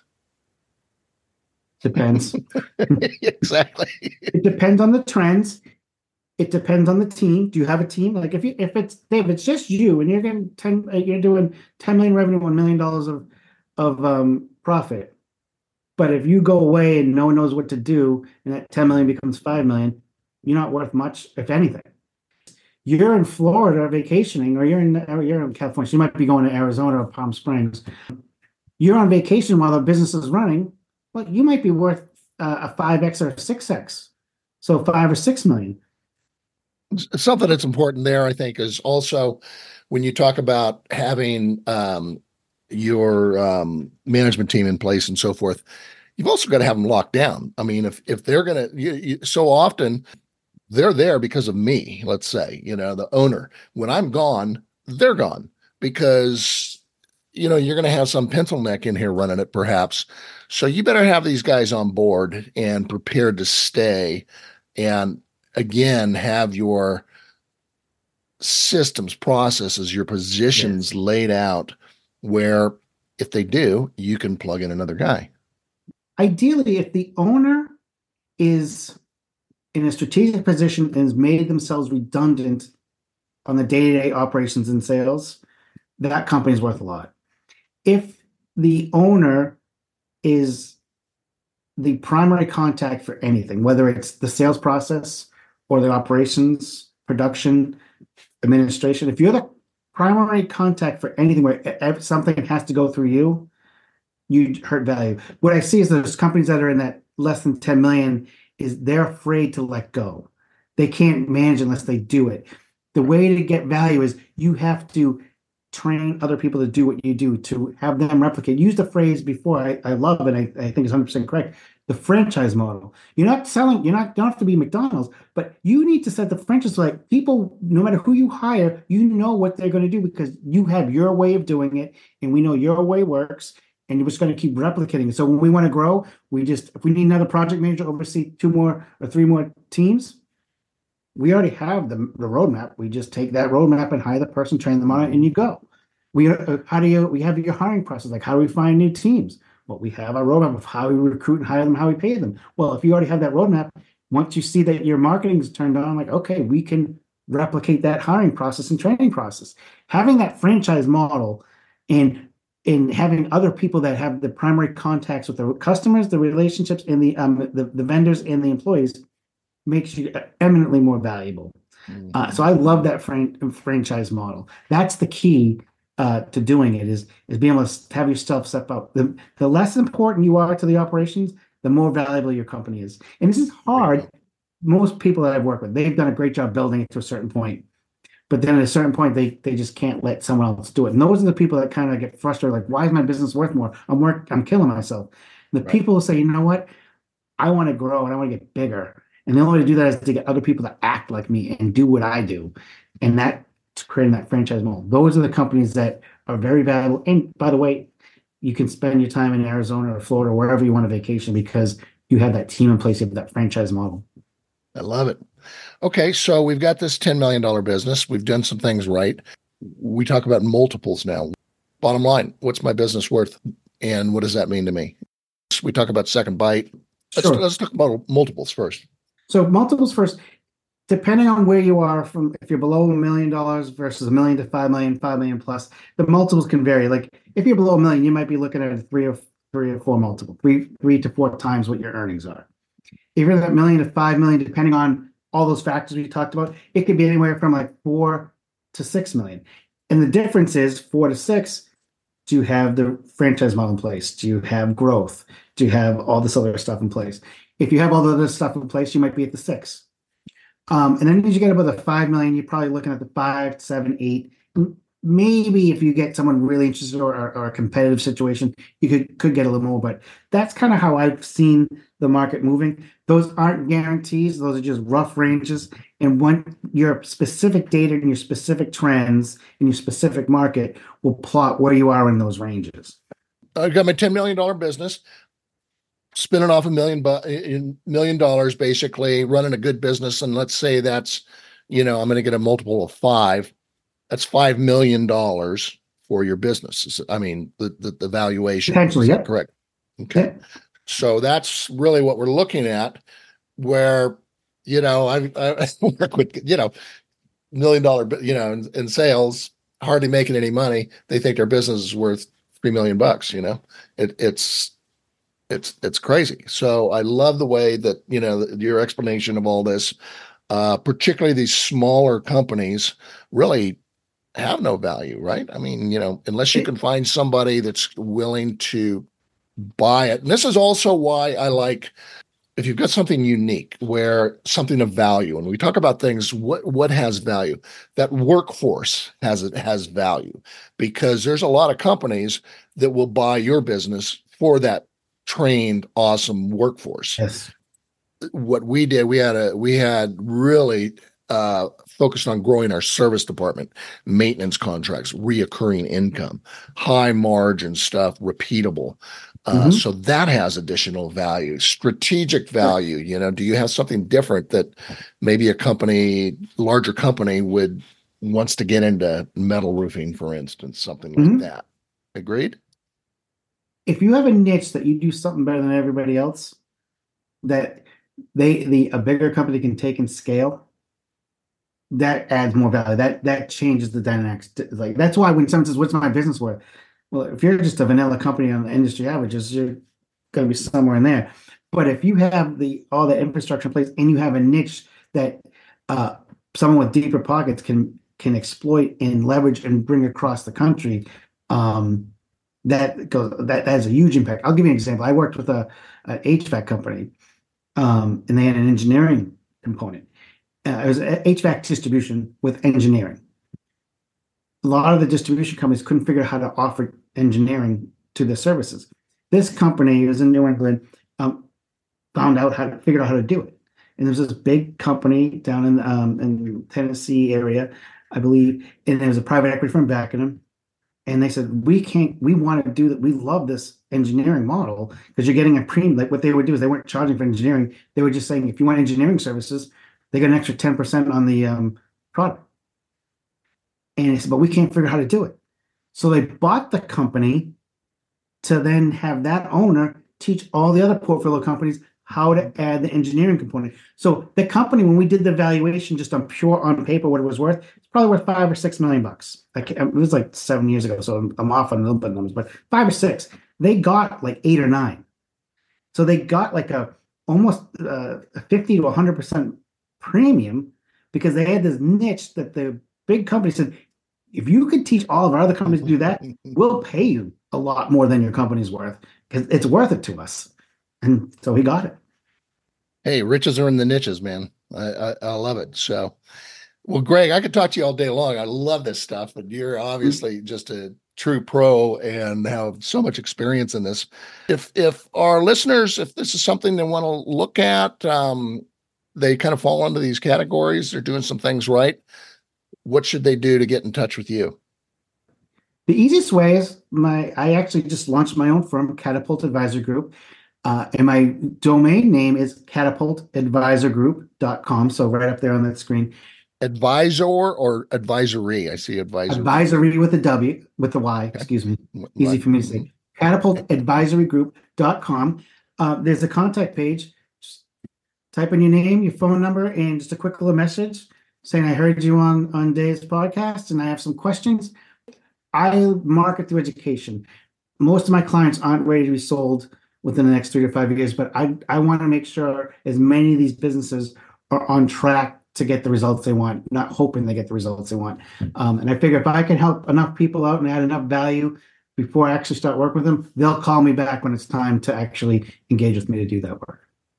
Depends. Exactly. It depends on the trends. It depends on the team. Do you have a team? Like if you if it's Dave, it's just you and you're getting ten, uh, you're doing ten million revenue, one million dollars of of um, profit. But if you go away and no one knows what to do, and that ten million becomes five million, you're not worth much, if anything. You're in Florida vacationing, or you're in or you're in California. So you might be going to Arizona or Palm Springs. You're on vacation while the business is running. Well, you might be worth uh, a five x or a six x, so five or six million. Something that's important there, I think, is also when you talk about having um, your um, management team in place and so forth, you've also got to have them locked down. I mean, if if they're going to, so often they're there because of me, let's say, you know, the owner. When I'm gone, they're gone because, you know, you're going to have some pencil neck in here running it perhaps. So you better have these guys on board and prepared to stay. And again, have your systems, processes, your positions yes. laid out where if they do, you can plug in another guy. Ideally, if the owner is in a strategic position and has made themselves redundant on the day-to-day operations and sales, that company's worth a lot. If the owner is the primary contact for anything, whether it's the sales process or the operations, production, administration, if you're the primary contact for anything where something has to go through you, you hurt value. What I see is there's companies that are in that less than ten million is they're afraid to let go. They can't manage unless they do it. The way to get value is you have to train other people to do what you do, to have them replicate. Use the phrase before, I, I love it, I, I think it's one hundred percent correct, the franchise model. You're not selling, you're not, you don't have to be McDonald's, but you need to set the franchise so like people, no matter who you hire, you know what they're going to do because you have your way of doing it and we know your way works and you're just going to keep replicating it. So when we want to grow, we just, if we need another project manager to oversee two more or three more teams, we already have the, the roadmap. We just take that roadmap and hire the person, train them on it, and you go. We uh, how do you we have your hiring process? Like how do we find new teams? Well, we have our roadmap of how we recruit and hire them, how we pay them. Well, if you already have that roadmap, once you see that your marketing is turned on, like okay, we can replicate that hiring process and training process. Having that franchise model and in having other people that have the primary contacts with the customers, the relationships, and the um the, the vendors and the employees makes you eminently more valuable. Mm-hmm. Uh, so I love that fran- franchise model. That's the key uh, to doing it is, is being able to have yourself step up. The, the less important you are to the operations, the more valuable your company is. And this is hard. Most people that I've worked with, they've done a great job building it to a certain point. But then at a certain point, they they just can't let someone else do it. And those are the people that kind of get frustrated, like, why is my business worth more? I'm work, I'm killing myself. And the right. people who say, you know what? I want to grow and I want to get bigger. And the only way to do that is to get other people to act like me and do what I do. And that's creating that franchise model. Those are the companies that are very valuable. And by the way, you can spend your time in Arizona or Florida, or wherever you want to vacation, because you have that team in place, you have that franchise model. I love it. Okay, so we've got this ten million dollars business. We've done some things right. We talk about multiples now. Bottom line, what's my business worth? And what does that mean to me? We talk about second bite. Let's, Sure. let's talk about multiples first. So multiples first, depending on where you are, from if you're below a million dollars versus a million to five million, five million plus, the multiples can vary. Like if you're below a million, you might be looking at a three or three or four multiple, three, three to four times what your earnings are. If you're that million to five million, depending on all those factors we talked about, it could be anywhere from like four to six million. And the difference is four to six. Do you have the franchise model in place? Do you have growth? Do you have all this other stuff in place? If you have all the other stuff in place, you might be at the six. Um, and then as you get above the five million, you're probably looking at the five, seven, eight. Maybe if you get someone really interested or, or, or a competitive situation, you could, could get a little more. But that's kind of how I've seen the market moving. Those aren't guarantees. Those are just rough ranges. And when your specific data and your specific trends in your specific market will plot where you are in those ranges. I've got my ten million dollars business. spinning off a million bu- in million dollars, basically running a good business. And let's say that's, you know, I'm going to get a multiple of five. That's five million dollars for your business. I mean, the, the, the valuation. Potentially, Is that yep. correct? Okay. Yep. So that's really what we're looking at, where, you know, I, I work with, you know, million dollar, you know, in, in sales, hardly making any money. They think their business is worth three million bucks, you know, it, it's, it's, it's crazy. So I love the way that, you know, your explanation of all this, uh, particularly these smaller companies really have no value, right? I mean, you know, unless you can find somebody that's willing to buy it. And this is also why I like, if you've got something unique, where something of value, and we talk about things, what what has value? That workforce has it has value, because there's a lot of companies that will buy your business for that trained, awesome workforce. Yes. What we did, we had a we had really uh, focused on growing our service department, maintenance contracts, reoccurring income, high margin stuff, repeatable. Uh, Mm-hmm. So that has additional value, strategic value. You know, do you have something different that maybe a company, larger company, would wants to get into metal roofing, for instance, something like Mm-hmm. that? Agreed? If you have a niche that you do something better than everybody else, that they the a bigger company can take and scale, that adds more value. That that changes the dynamics. Like, that's why when someone says, "What's my business worth?" Well, if you're just a vanilla company on the industry averages, you're going to be somewhere in there. But if you have the all the infrastructure in place and you have a niche that uh, someone with deeper pockets can can exploit and leverage and bring across the country, um, that goes that, that has a huge impact. I'll give you an example. I worked with a, a H V A C company, um, and they had an engineering component. Uh, it was a H V A C distribution with engineering. A lot of the distribution companies couldn't figure out how to offer engineering to their services. This company was in New England, um, found out how to figure out how to do it. And there's this big company down in um, in Tennessee area, I believe, and there was a private equity firm backing them. And they said, we can't, we want to do that. We love this engineering model because you're getting a premium. Like, what they would do is they weren't charging for engineering. They were just saying, if you want engineering services, they got an extra ten percent on the um, product. And they said, but we can't figure out how to do it. So they bought the company to then have that owner teach all the other portfolio companies how to add the engineering component. So the company, when we did the valuation just on pure on paper, what it was worth, it's probably worth five or six million bucks. Like, it was like seven years ago, so I'm, I'm off on a little bit of numbers, but five or six. They got like eight or nine. So they got like a almost uh, a fifty to one hundred percent premium because they had this niche that the big company said, if you could teach all of our other companies to do that, we'll pay you a lot more than your company's worth because it's worth it to us. And so he got it. Hey, riches are in the niches, man. I, I, I love it. So, well, Greg, I could talk to you all day long. I love this stuff, but you're obviously just a true pro and have so much experience in this. If if our listeners, if this is something they want to look at, um, they kind of fall into these categories, they're doing some things right, what should they do to get in touch with you? The easiest way is my, I actually just launched my own firm, Catapult Advisor Group. Uh, and my domain name is catapult advisor group dot com. So right up there on that screen. Advisor or advisory? I see advisory. Advisory with a W, with a Y, okay. Excuse me. Easy for me to say. catapult advisory group dot com. Uh, there's a contact page. Just type in your name, your phone number, and just a quick little message saying, I heard you on, on Dave's podcast and I have some questions. I market through education. Most of my clients aren't ready to be sold within the next three to five years, but I I want to make sure as many of these businesses are on track to get the results they want, not hoping they get the results they want. Um, and I figure if I can help enough people out and add enough value before I actually start working with them, they'll call me back when it's time to actually engage with me to do that work.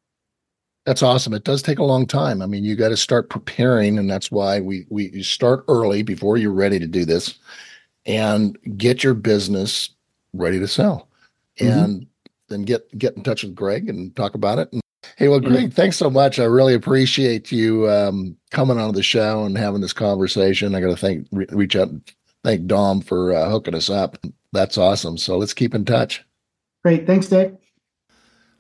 That's awesome. It does take a long time. I mean, you got to start preparing, and that's why we we start early before you're ready to do this, and get your business ready to sell, mm-hmm. and then get get in touch with Greg and talk about it. And, hey, well, Greg, mm-hmm. thanks so much. I really appreciate you um, coming on the show and having this conversation. I got to thank re- reach out and thank Dom for uh, hooking us up. That's awesome. So let's keep in touch. Great. Thanks, Dave.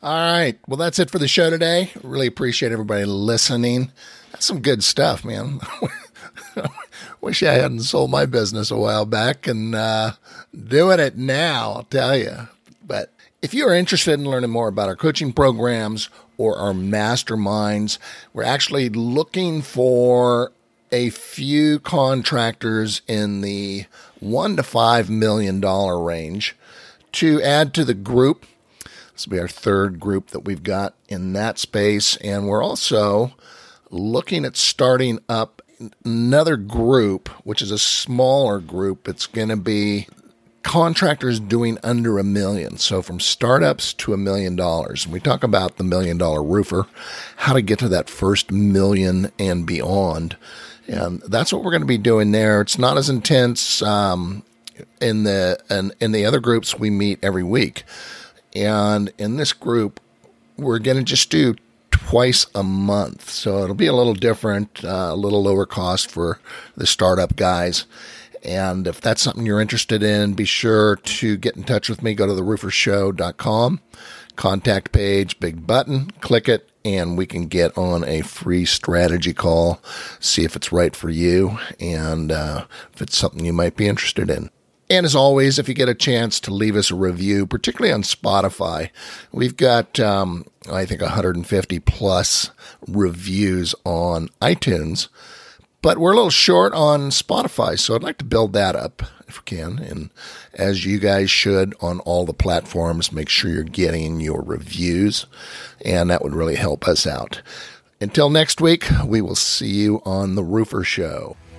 All right. Well, that's it for the show today. Really appreciate everybody listening. That's some good stuff, man. Wish I hadn't sold my business a while back and uh, doing it now, I'll tell you. But if you are interested in learning more about our coaching programs or our masterminds, we're actually looking for a few contractors in the one to five million dollar range to add to the group. This will be our third group that we've got in that space. And we're also looking at starting up another group, which is a smaller group. It's going to be contractors doing under a million. So from startups to a million dollars. And we talk about the million dollar roofer, how to get to that first million and beyond. And that's what we're going to be doing there. It's not as intense. Um, in the, in, in the other groups, we meet every week. And in this group, we're going to just do twice a month. So it'll be a little different, uh, a little lower cost for the startup guys. And if that's something you're interested in, be sure to get in touch with me. Go to the roofer show dot com, contact page, big button, click it, and we can get on a free strategy call, see if it's right for you and uh, if it's something you might be interested in. And as always, if you get a chance to leave us a review, particularly on Spotify, we've got, um, I think, one hundred fifty plus reviews on iTunes, but we're a little short on Spotify, so I'd like to build that up if we can. And as you guys should on all the platforms, make sure you're getting your reviews, and that would really help us out. Until next week, we will see you on The Roofer Show.